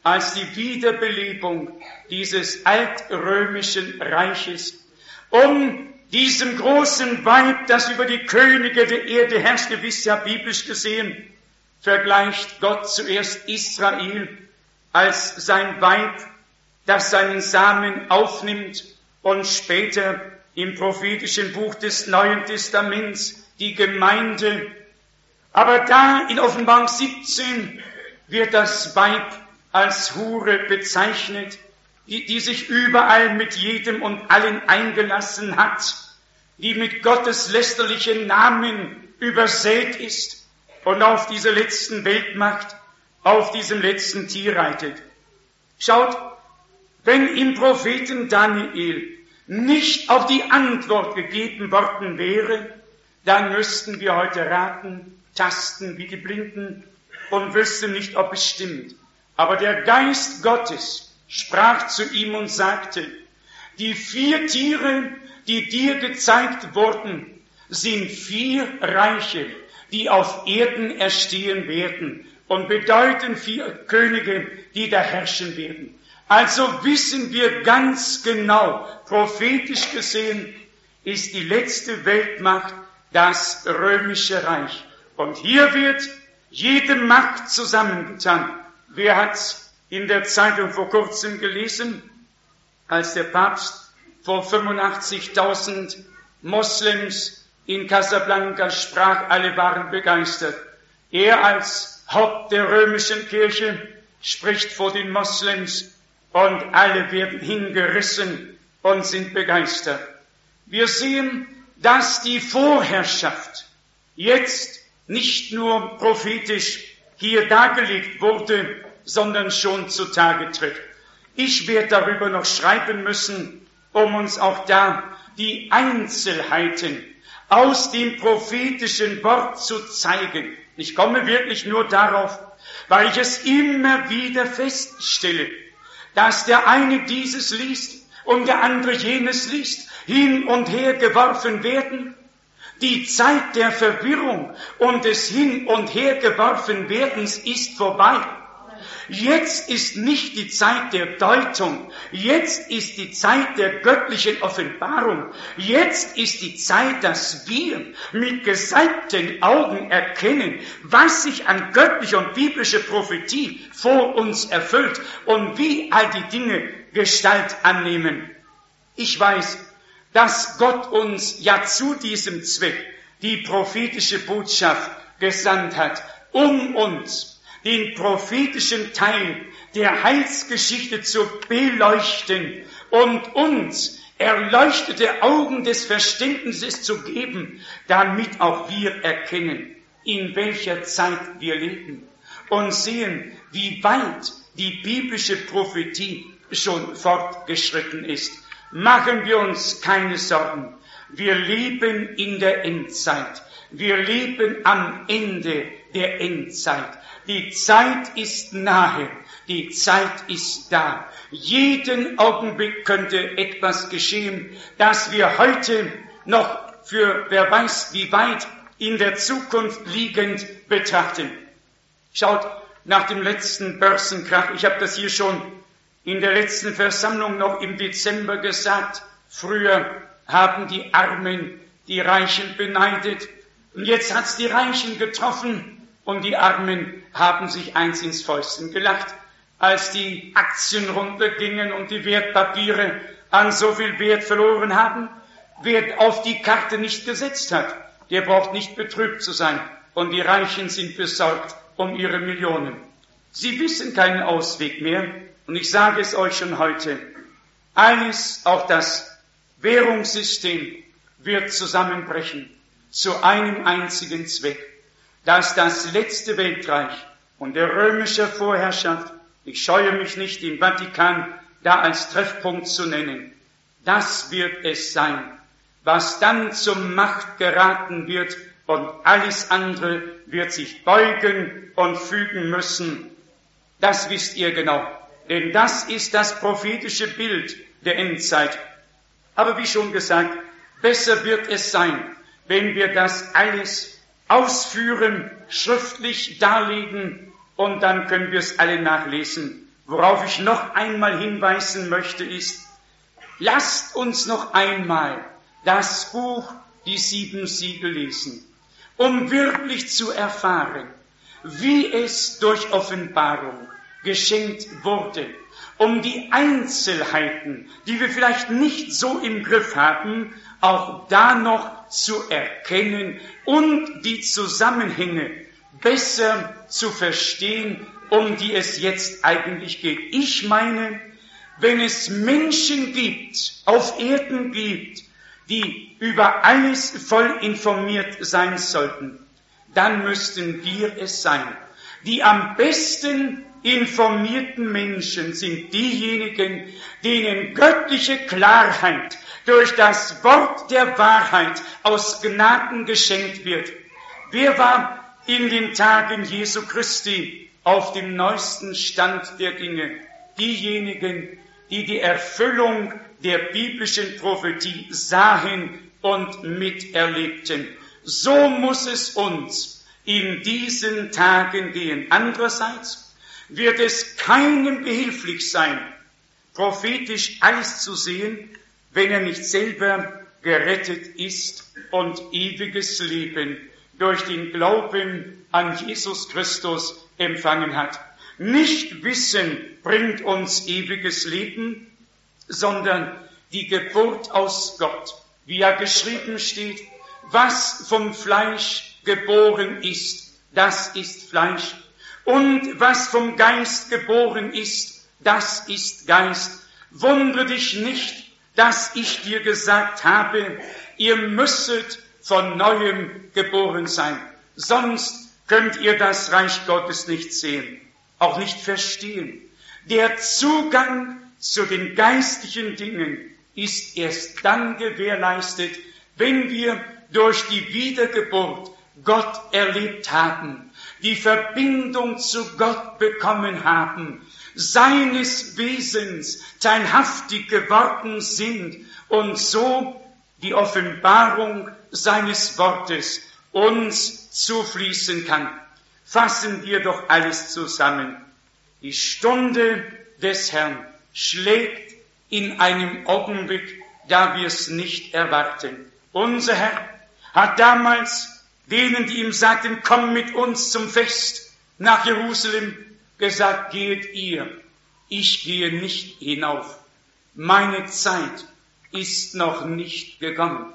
als die Wiederbelebung dieses altrömischen Reiches, um diesem großen Weib, das über die Könige der Erde herrschte, wisst ja biblisch gesehen, vergleicht Gott zuerst Israel als sein Weib, das seinen Samen aufnimmt, und später im prophetischen Buch des Neuen Testaments die Gemeinde. Aber da in Offenbarung 17 wird das Weib als Hure bezeichnet, die sich überall mit jedem und allen eingelassen hat, die mit Gottes lästerlichen Namen übersät ist und auf dieser letzten Weltmacht, auf diesem letzten Tier reitet. Schaut, wenn im Propheten Daniel nicht auf die Antwort gegeben worden wäre, dann müssten wir heute raten, tasten wie die Blinden und wüssten nicht, ob es stimmt. Aber der Geist Gottes sprach zu ihm und sagte, die 4 Tiere, die dir gezeigt wurden, sind 4 Reiche, die auf Erden erstehen werden und bedeuten 4 Könige, die da herrschen werden. Also wissen wir ganz genau, prophetisch gesehen, ist die letzte Weltmacht das römische Reich. Und hier wird jede Macht zusammengetan. Wer hat in der Zeitung vor kurzem gelesen, als der Papst vor 85.000 Moslems in Casablanca sprach, alle waren begeistert. Er als Haupt der römischen Kirche spricht vor den Moslems und alle werden hingerissen und sind begeistert. Wir sehen, dass die Vorherrschaft jetzt nicht nur prophetisch hier dargelegt wurde, sondern schon zutage tritt. Ich werde darüber noch schreiben müssen, um uns auch da die Einzelheiten aus dem prophetischen Wort zu zeigen. Ich komme wirklich nur darauf, weil ich es immer wieder feststelle, dass der eine dieses liest und der andere jenes liest, hin und her geworfen werden. Die Zeit der Verwirrung und des Hin- und Hergeworfenwerdens ist vorbei. Jetzt ist nicht die Zeit der Deutung, jetzt ist die Zeit der göttlichen Offenbarung, jetzt ist die Zeit, dass wir mit gesalbten Augen erkennen, was sich an göttlicher und biblischer Prophetie vor uns erfüllt und wie all die Dinge Gestalt annehmen. Ich weiß, dass Gott uns ja zu diesem Zweck die prophetische Botschaft gesandt hat, um uns den prophetischen Teil der Heilsgeschichte zu beleuchten und uns erleuchtete Augen des Verständnisses zu geben, damit auch wir erkennen, in welcher Zeit wir leben und sehen, wie weit die biblische Prophetie schon fortgeschritten ist. Machen wir uns keine Sorgen. Wir leben in der Endzeit. Wir leben am Ende der Endzeit. Die Zeit ist nahe, die Zeit ist da. Jeden Augenblick könnte etwas geschehen, das wir heute noch für wer weiß wie weit in der Zukunft liegend betrachten. Schaut, nach dem letzten Börsenkrach, ich habe das hier schon in der letzten Versammlung noch im Dezember gesagt, früher haben die Armen die Reichen beneidet und jetzt hat's die Reichen getroffen. Und die Armen haben sich eins ins Fäustchen gelacht, als die Aktien runtergingen und die Wertpapiere an so viel Wert verloren haben. Wer auf die Karte nicht gesetzt hat, der braucht nicht betrübt zu sein. Und die Reichen sind besorgt um ihre Millionen. Sie wissen keinen Ausweg mehr. Und ich sage es euch schon heute. Alles, auch das Währungssystem, wird zusammenbrechen zu einem einzigen Zweck, dass das letzte Weltreich und der römische Vorherrschaft, ich scheue mich nicht, den Vatikan da als Treffpunkt zu nennen, das wird es sein, was dann zur Macht geraten wird und alles andere wird sich beugen und fügen müssen. Das wisst ihr genau, denn das ist das prophetische Bild der Endzeit. Aber wie schon gesagt, besser wird es sein, wenn wir das alles ausführen, schriftlich darlegen und dann können wir es alle nachlesen. Worauf ich noch einmal hinweisen möchte, ist, lasst uns noch einmal das Buch Die 7 Siegel lesen, um wirklich zu erfahren, wie es durch Offenbarung geschenkt wurde, um die Einzelheiten, die wir vielleicht nicht so im Griff haben, auch da noch zu erkennen und die Zusammenhänge besser zu verstehen, um die es jetzt eigentlich geht. Ich meine, wenn es Menschen gibt, auf Erden gibt, die über alles voll informiert sein sollten, dann müssten wir es sein. Die am besten informierten Menschen sind diejenigen, denen göttliche Klarheit durch das Wort der Wahrheit aus Gnaden geschenkt wird. Wer war in den Tagen Jesu Christi auf dem neuesten Stand der Dinge? Diejenigen, die die Erfüllung der biblischen Prophetie sahen und miterlebten. So muss es uns in diesen Tagen gehen. Andererseits wird es keinem behilflich sein, prophetisch alles zu sehen, wenn er nicht selber gerettet ist und ewiges Leben durch den Glauben an Jesus Christus empfangen hat. Nicht Wissen bringt uns ewiges Leben, sondern die Geburt aus Gott. Wie ja geschrieben steht, was vom Fleisch geboren ist, das ist Fleisch. Und was vom Geist geboren ist, das ist Geist. Wundere dich nicht, dass ich dir gesagt habe, ihr müsset von Neuem geboren sein. Sonst könnt ihr das Reich Gottes nicht sehen, auch nicht verstehen. Der Zugang zu den geistlichen Dingen ist erst dann gewährleistet, wenn wir durch die Wiedergeburt Gott erlebt haben, die Verbindung zu Gott bekommen haben, seines Wesens teilhaftig geworden sind und so die Offenbarung seines Wortes uns zufließen kann. Fassen wir doch alles zusammen. Die Stunde des Herrn schlägt in einem Augenblick, da wir es nicht erwarten. Unser Herr hat damals denen, die ihm sagten, komm mit uns zum Fest nach Jerusalem, gesagt, geht ihr, ich gehe nicht hinauf. Meine Zeit ist noch nicht gekommen.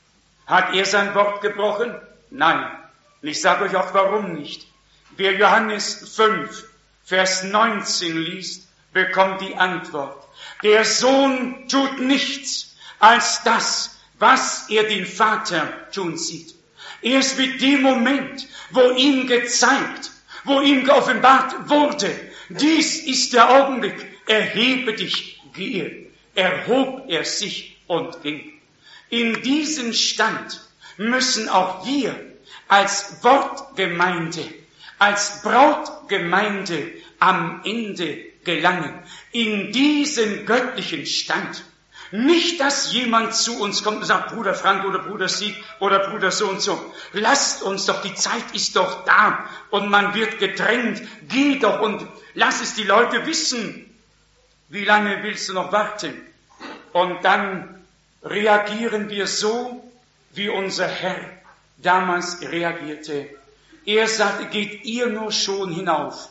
Hat er sein Wort gebrochen? Nein. Und ich sage euch auch, warum nicht. Wer Johannes 5, Vers 19 liest, bekommt die Antwort. Der Sohn tut nichts als das, was er den Vater tun sieht. Erst mit dem Moment, wo ihm gezeigt, wo ihm geoffenbart wurde, dies ist der Augenblick, erhebe dich, gehe, erhob er sich und ging. In diesen Stand müssen auch wir als Wortgemeinde, als Brautgemeinde am Ende gelangen. In diesen göttlichen Stand. Nicht, dass jemand zu uns kommt und sagt, Bruder Frank oder Bruder Sieg oder Bruder so und so. Lasst uns doch, die Zeit ist doch da und man wird gedrängt. Geh doch und lass es die Leute wissen. Wie lange willst du noch warten? Und dann reagieren wir so, wie unser Herr damals reagierte. Er sagte, geht ihr nur schon hinauf.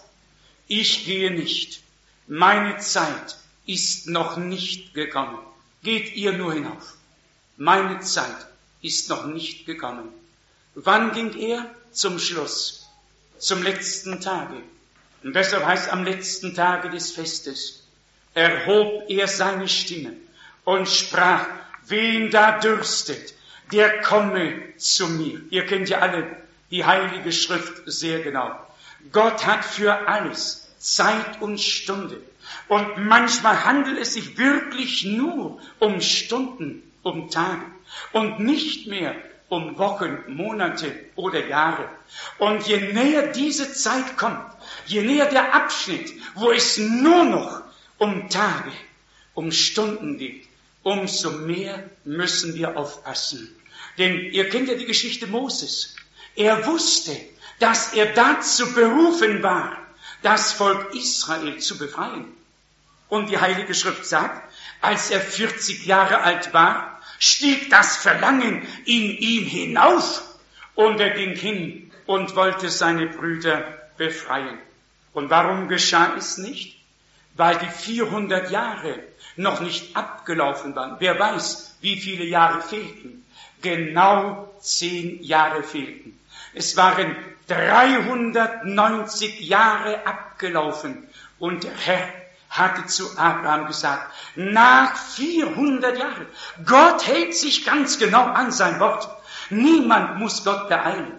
Ich gehe nicht. Meine Zeit ist noch nicht gekommen. Geht ihr nur hinauf. Meine Zeit ist noch nicht gekommen. Wann ging er? Zum Schluss. Zum letzten Tage. Und deshalb heißt am letzten Tage des Festes, erhob er seine Stimme und sprach, wen da dürstet, der komme zu mir. Ihr kennt ja alle die Heilige Schrift sehr genau. Gott hat für alles Zeit und Stunde. Und manchmal handelt es sich wirklich nur um Stunden, um Tage und nicht mehr um Wochen, Monate oder Jahre. Und je näher diese Zeit kommt, je näher der Abschnitt, wo es nur noch um Tage, um Stunden geht, umso mehr müssen wir aufpassen. Denn ihr kennt ja die Geschichte Moses. Er wusste, dass er dazu berufen war, das Volk Israel zu befreien. Und die Heilige Schrift sagt, als er 40 Jahre alt war, stieg das Verlangen in ihm hinauf und er ging hin und wollte seine Brüder befreien. Und warum geschah es nicht? Weil die 400 Jahre noch nicht abgelaufen waren. Wer weiß, wie viele Jahre fehlten? Genau 10 Jahre fehlten. Es waren 390 Jahre abgelaufen und der Herr hatte zu Abraham gesagt, nach 400 Jahren, Gott hält sich ganz genau an sein Wort. Niemand muss Gott beeilen.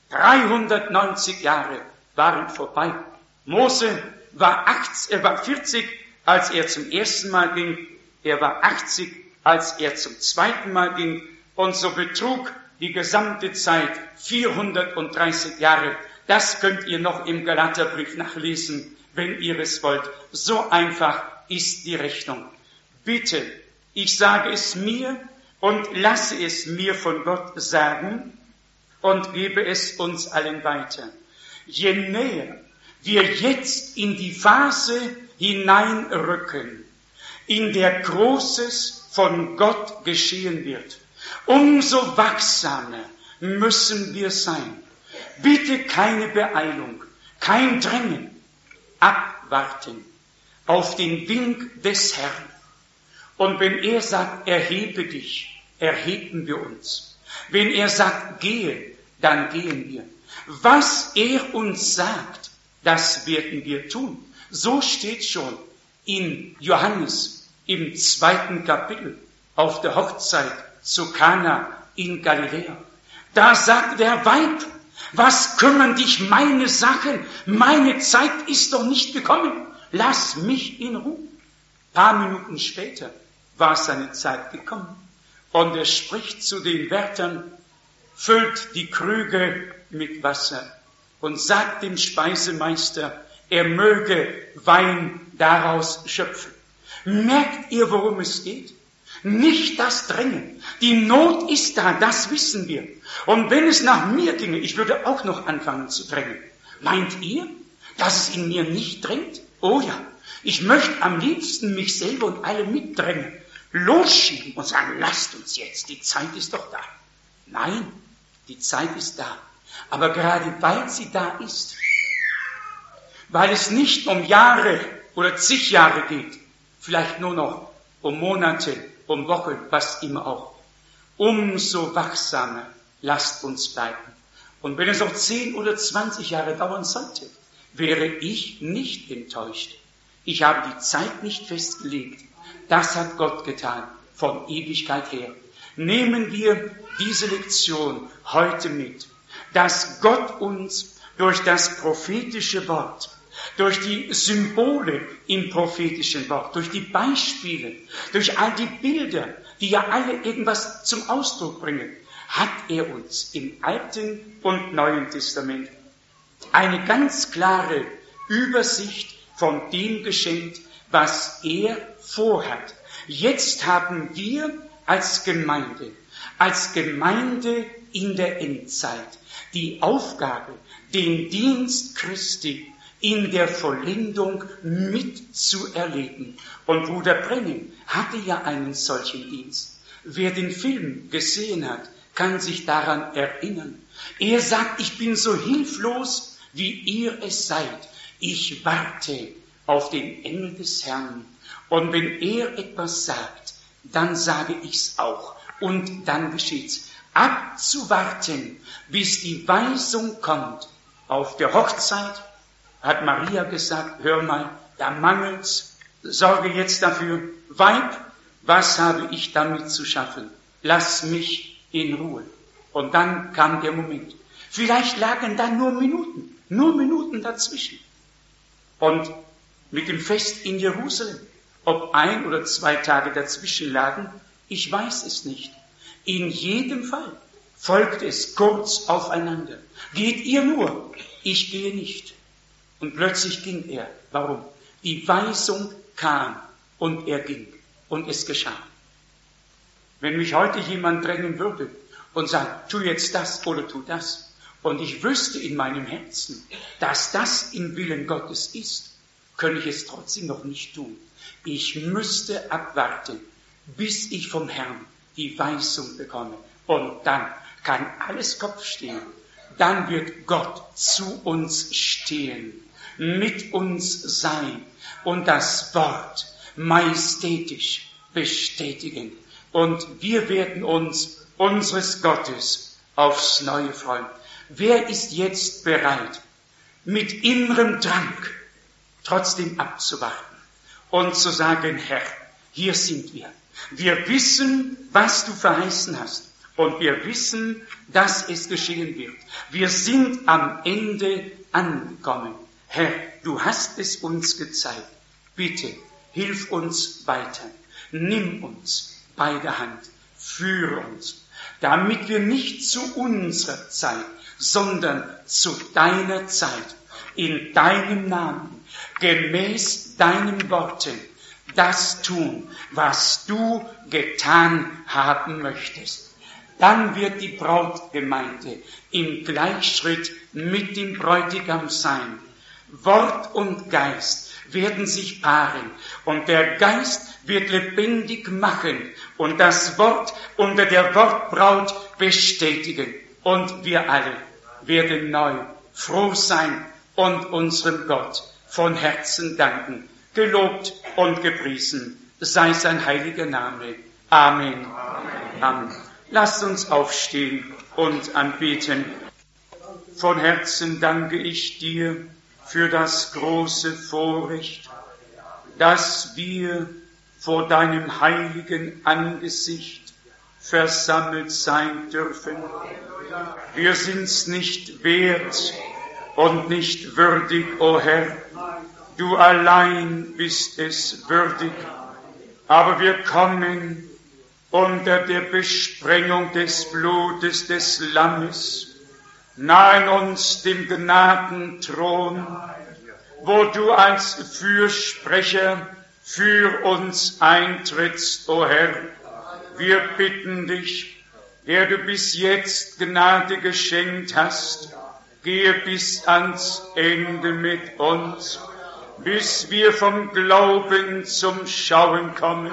390 Jahre waren vorbei. Mose war 40, als er zum ersten Mal ging. Er war 80, als er zum zweiten Mal ging. Und so betrug die gesamte Zeit 430 Jahre. Das könnt ihr noch im Galaterbrief nachlesen, wenn ihr es wollt. So einfach ist die Rechnung. Bitte, ich sage es mir und lasse es mir von Gott sagen und gebe es uns allen weiter. Je näher wir jetzt in die Phase hineinrücken, in der Großes von Gott geschehen wird, umso wachsamer müssen wir sein. Bitte keine Beeilung, kein Drängen, abwarten auf den Wink des Herrn. Und wenn er sagt, erhebe dich, erheben wir uns. Wenn er sagt, gehe, dann gehen wir. Was er uns sagt, das werden wir tun. So steht schon in Johannes im 2. Kapitel auf der Hochzeit zu Kana in Galiläa. Da sagt der Weib, was kümmern dich meine Sachen? Meine Zeit ist doch nicht gekommen. Lass mich in Ruhe. Ein paar Minuten später war seine Zeit gekommen. Und er spricht zu den Wärtern, füllt die Krüge mit Wasser und sagt dem Speisemeister, er möge Wein daraus schöpfen. Merkt ihr, worum es geht? Nicht das Drängen. Die Not ist da, das wissen wir. Und wenn es nach mir ginge, ich würde auch noch anfangen zu drängen. Meint ihr, dass es in mir nicht drängt? Oh ja, ich möchte am liebsten mich selber und alle mitdrängen, losschieben und sagen, lasst uns jetzt, die Zeit ist doch da. Nein, die Zeit ist da. Aber gerade weil sie da ist, weil es nicht um Jahre oder zig Jahre geht, vielleicht nur noch um Monate, um Wochen, was immer auch, umso wachsamer lasst uns bleiben. Und wenn es auch 10 oder 20 Jahre dauern sollte, wäre ich nicht enttäuscht. Ich habe die Zeit nicht festgelegt. Das hat Gott getan, von Ewigkeit her. Nehmen wir diese Lektion heute mit, dass Gott uns durch das prophetische Wort, durch die Symbole im prophetischen Wort, durch die Beispiele, durch all die Bilder, die ja alle irgendwas zum Ausdruck bringen, hat er uns im Alten und Neuen Testament eine ganz klare Übersicht von dem geschenkt, was er vorhat. Jetzt haben wir als Gemeinde in der Endzeit die Aufgabe, den Dienst Christi in der Vollendung mitzuerleben. Und Bruder Brenning hatte ja einen solchen Dienst. Wer den Film gesehen hat, kann sich daran erinnern. Er sagt, ich bin so hilflos, wie ihr es seid. Ich warte auf den Engel des Herrn. Und wenn er etwas sagt, dann sage ich's auch. Und dann geschieht's. Abzuwarten, bis die Weisung kommt. Auf der Hochzeit hat Maria gesagt, hör mal, da mangelt's. Sorge jetzt dafür. Weib, was habe ich damit zu schaffen? Lass mich in Ruhe. Und dann kam der Moment. Vielleicht lagen da nur Minuten dazwischen. Und mit dem Fest in Jerusalem, ob 1 oder 2 Tage dazwischen lagen, ich weiß es nicht. In jedem Fall folgt es kurz aufeinander. Geht ihr nur, ich gehe nicht. Und plötzlich ging er. Warum? Die Weisung kam und er ging. Und es geschah. Wenn mich heute jemand drängen würde und sagt, tu jetzt das oder tu das, und ich wüsste in meinem Herzen, dass das im Willen Gottes ist, könnte ich es trotzdem noch nicht tun. Ich müsste abwarten, bis ich vom Herrn die Weisung bekomme. Und dann kann alles Kopf stehen. Dann wird Gott zu uns stehen, mit uns sein und das Wort majestätisch bestätigen. Und wir werden uns unseres Gottes aufs Neue freuen. Wer ist jetzt bereit, mit innerem Drang trotzdem abzuwarten und zu sagen, Herr, hier sind wir. Wir wissen, was du verheißen hast. Und wir wissen, dass es geschehen wird. Wir sind am Ende angekommen. Herr, du hast es uns gezeigt. Bitte, hilf uns weiter. Nimm uns bei der Hand. Führe uns, damit wir nicht zu unserer Zeit, sondern zu deiner Zeit, in deinem Namen, gemäß deinen Worten, das tun, was du getan haben möchtest. Dann wird die Brautgemeinde im Gleichschritt mit dem Bräutigam sein. Wort und Geist werden sich paaren und der Geist wird lebendig machen und das Wort unter der Wortbraut bestätigen. Und wir alle werden neu froh sein und unserem Gott von Herzen danken. Gelobt und gepriesen sei sein heiliger Name. Amen. Amen. Lasst uns aufstehen und anbeten. Von Herzen danke ich dir für das große Vorrecht, dass wir vor deinem heiligen Angesicht versammelt sein dürfen. Wir sind's nicht wert und nicht würdig, o Herr. Du allein bist es würdig, aber wir kommen unter der Besprengung des Blutes des Lammes, nahen uns dem Gnadenthron, wo du als Fürsprecher für uns eintrittst, o Herr. Wir bitten dich, der du bis jetzt Gnade geschenkt hast, gehe bis ans Ende mit uns, bis wir vom Glauben zum Schauen kommen.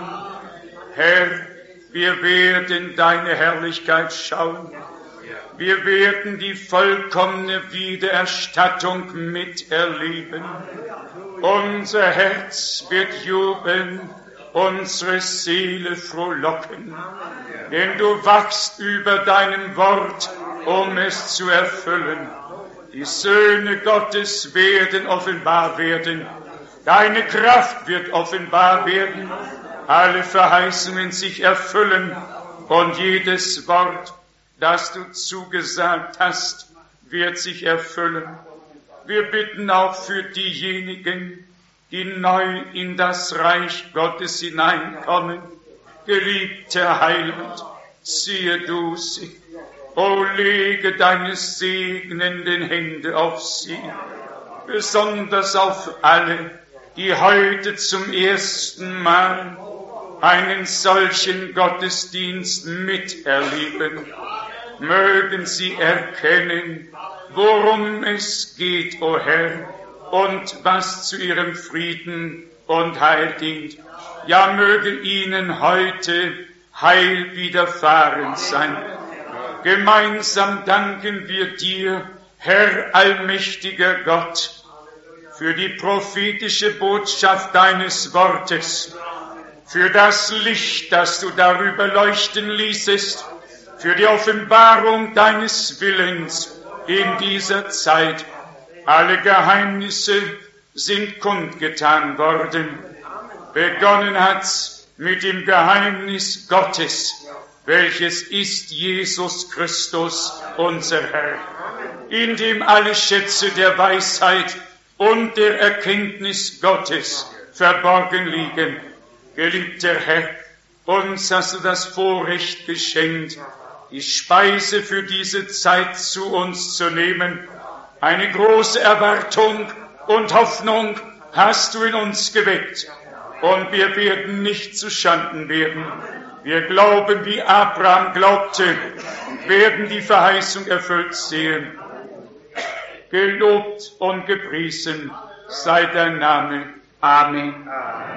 Herr, wir werden deine Herrlichkeit schauen. Wir werden die vollkommene Wiedererstattung miterleben. Unser Herz wird jubeln, unsere Seele frohlocken. Denn du wachst über deinem Wort, um es zu erfüllen. Die Söhne Gottes werden offenbar werden. Deine Kraft wird offenbar werden. Alle Verheißungen sich erfüllen und jedes Wort, das du zugesagt hast, wird sich erfüllen. Wir bitten auch für diejenigen, die neu in das Reich Gottes hineinkommen. Geliebter Heiland, siehe du sie. O lege deine segnenden Hände auf sie, besonders auf alle, die heute zum ersten Mal einen solchen Gottesdienst miterleben. Mögen sie erkennen, worum es geht, o Herr, und was zu ihrem Frieden und Heil dient. Ja, möge ihnen heute Heil widerfahren sein. Gemeinsam danken wir dir, Herr allmächtiger Gott, für die prophetische Botschaft deines Wortes, für das Licht, das du darüber leuchten ließest, für die Offenbarung deines Willens in dieser Zeit. Alle Geheimnisse sind kundgetan worden. Begonnen hat's mit dem Geheimnis Gottes, welches ist Jesus Christus, unser Herr, in dem alle Schätze der Weisheit und der Erkenntnis Gottes verborgen liegen. Geliebter Herr, uns hast du das Vorrecht geschenkt, die Speise für diese Zeit zu uns zu nehmen. Eine große Erwartung und Hoffnung hast du in uns geweckt. Und wir werden nicht zu Schanden werden. Wir glauben, wie Abraham glaubte, und werden die Verheißung erfüllt sehen. Gelobt und gepriesen sei dein Name. Amen. Amen.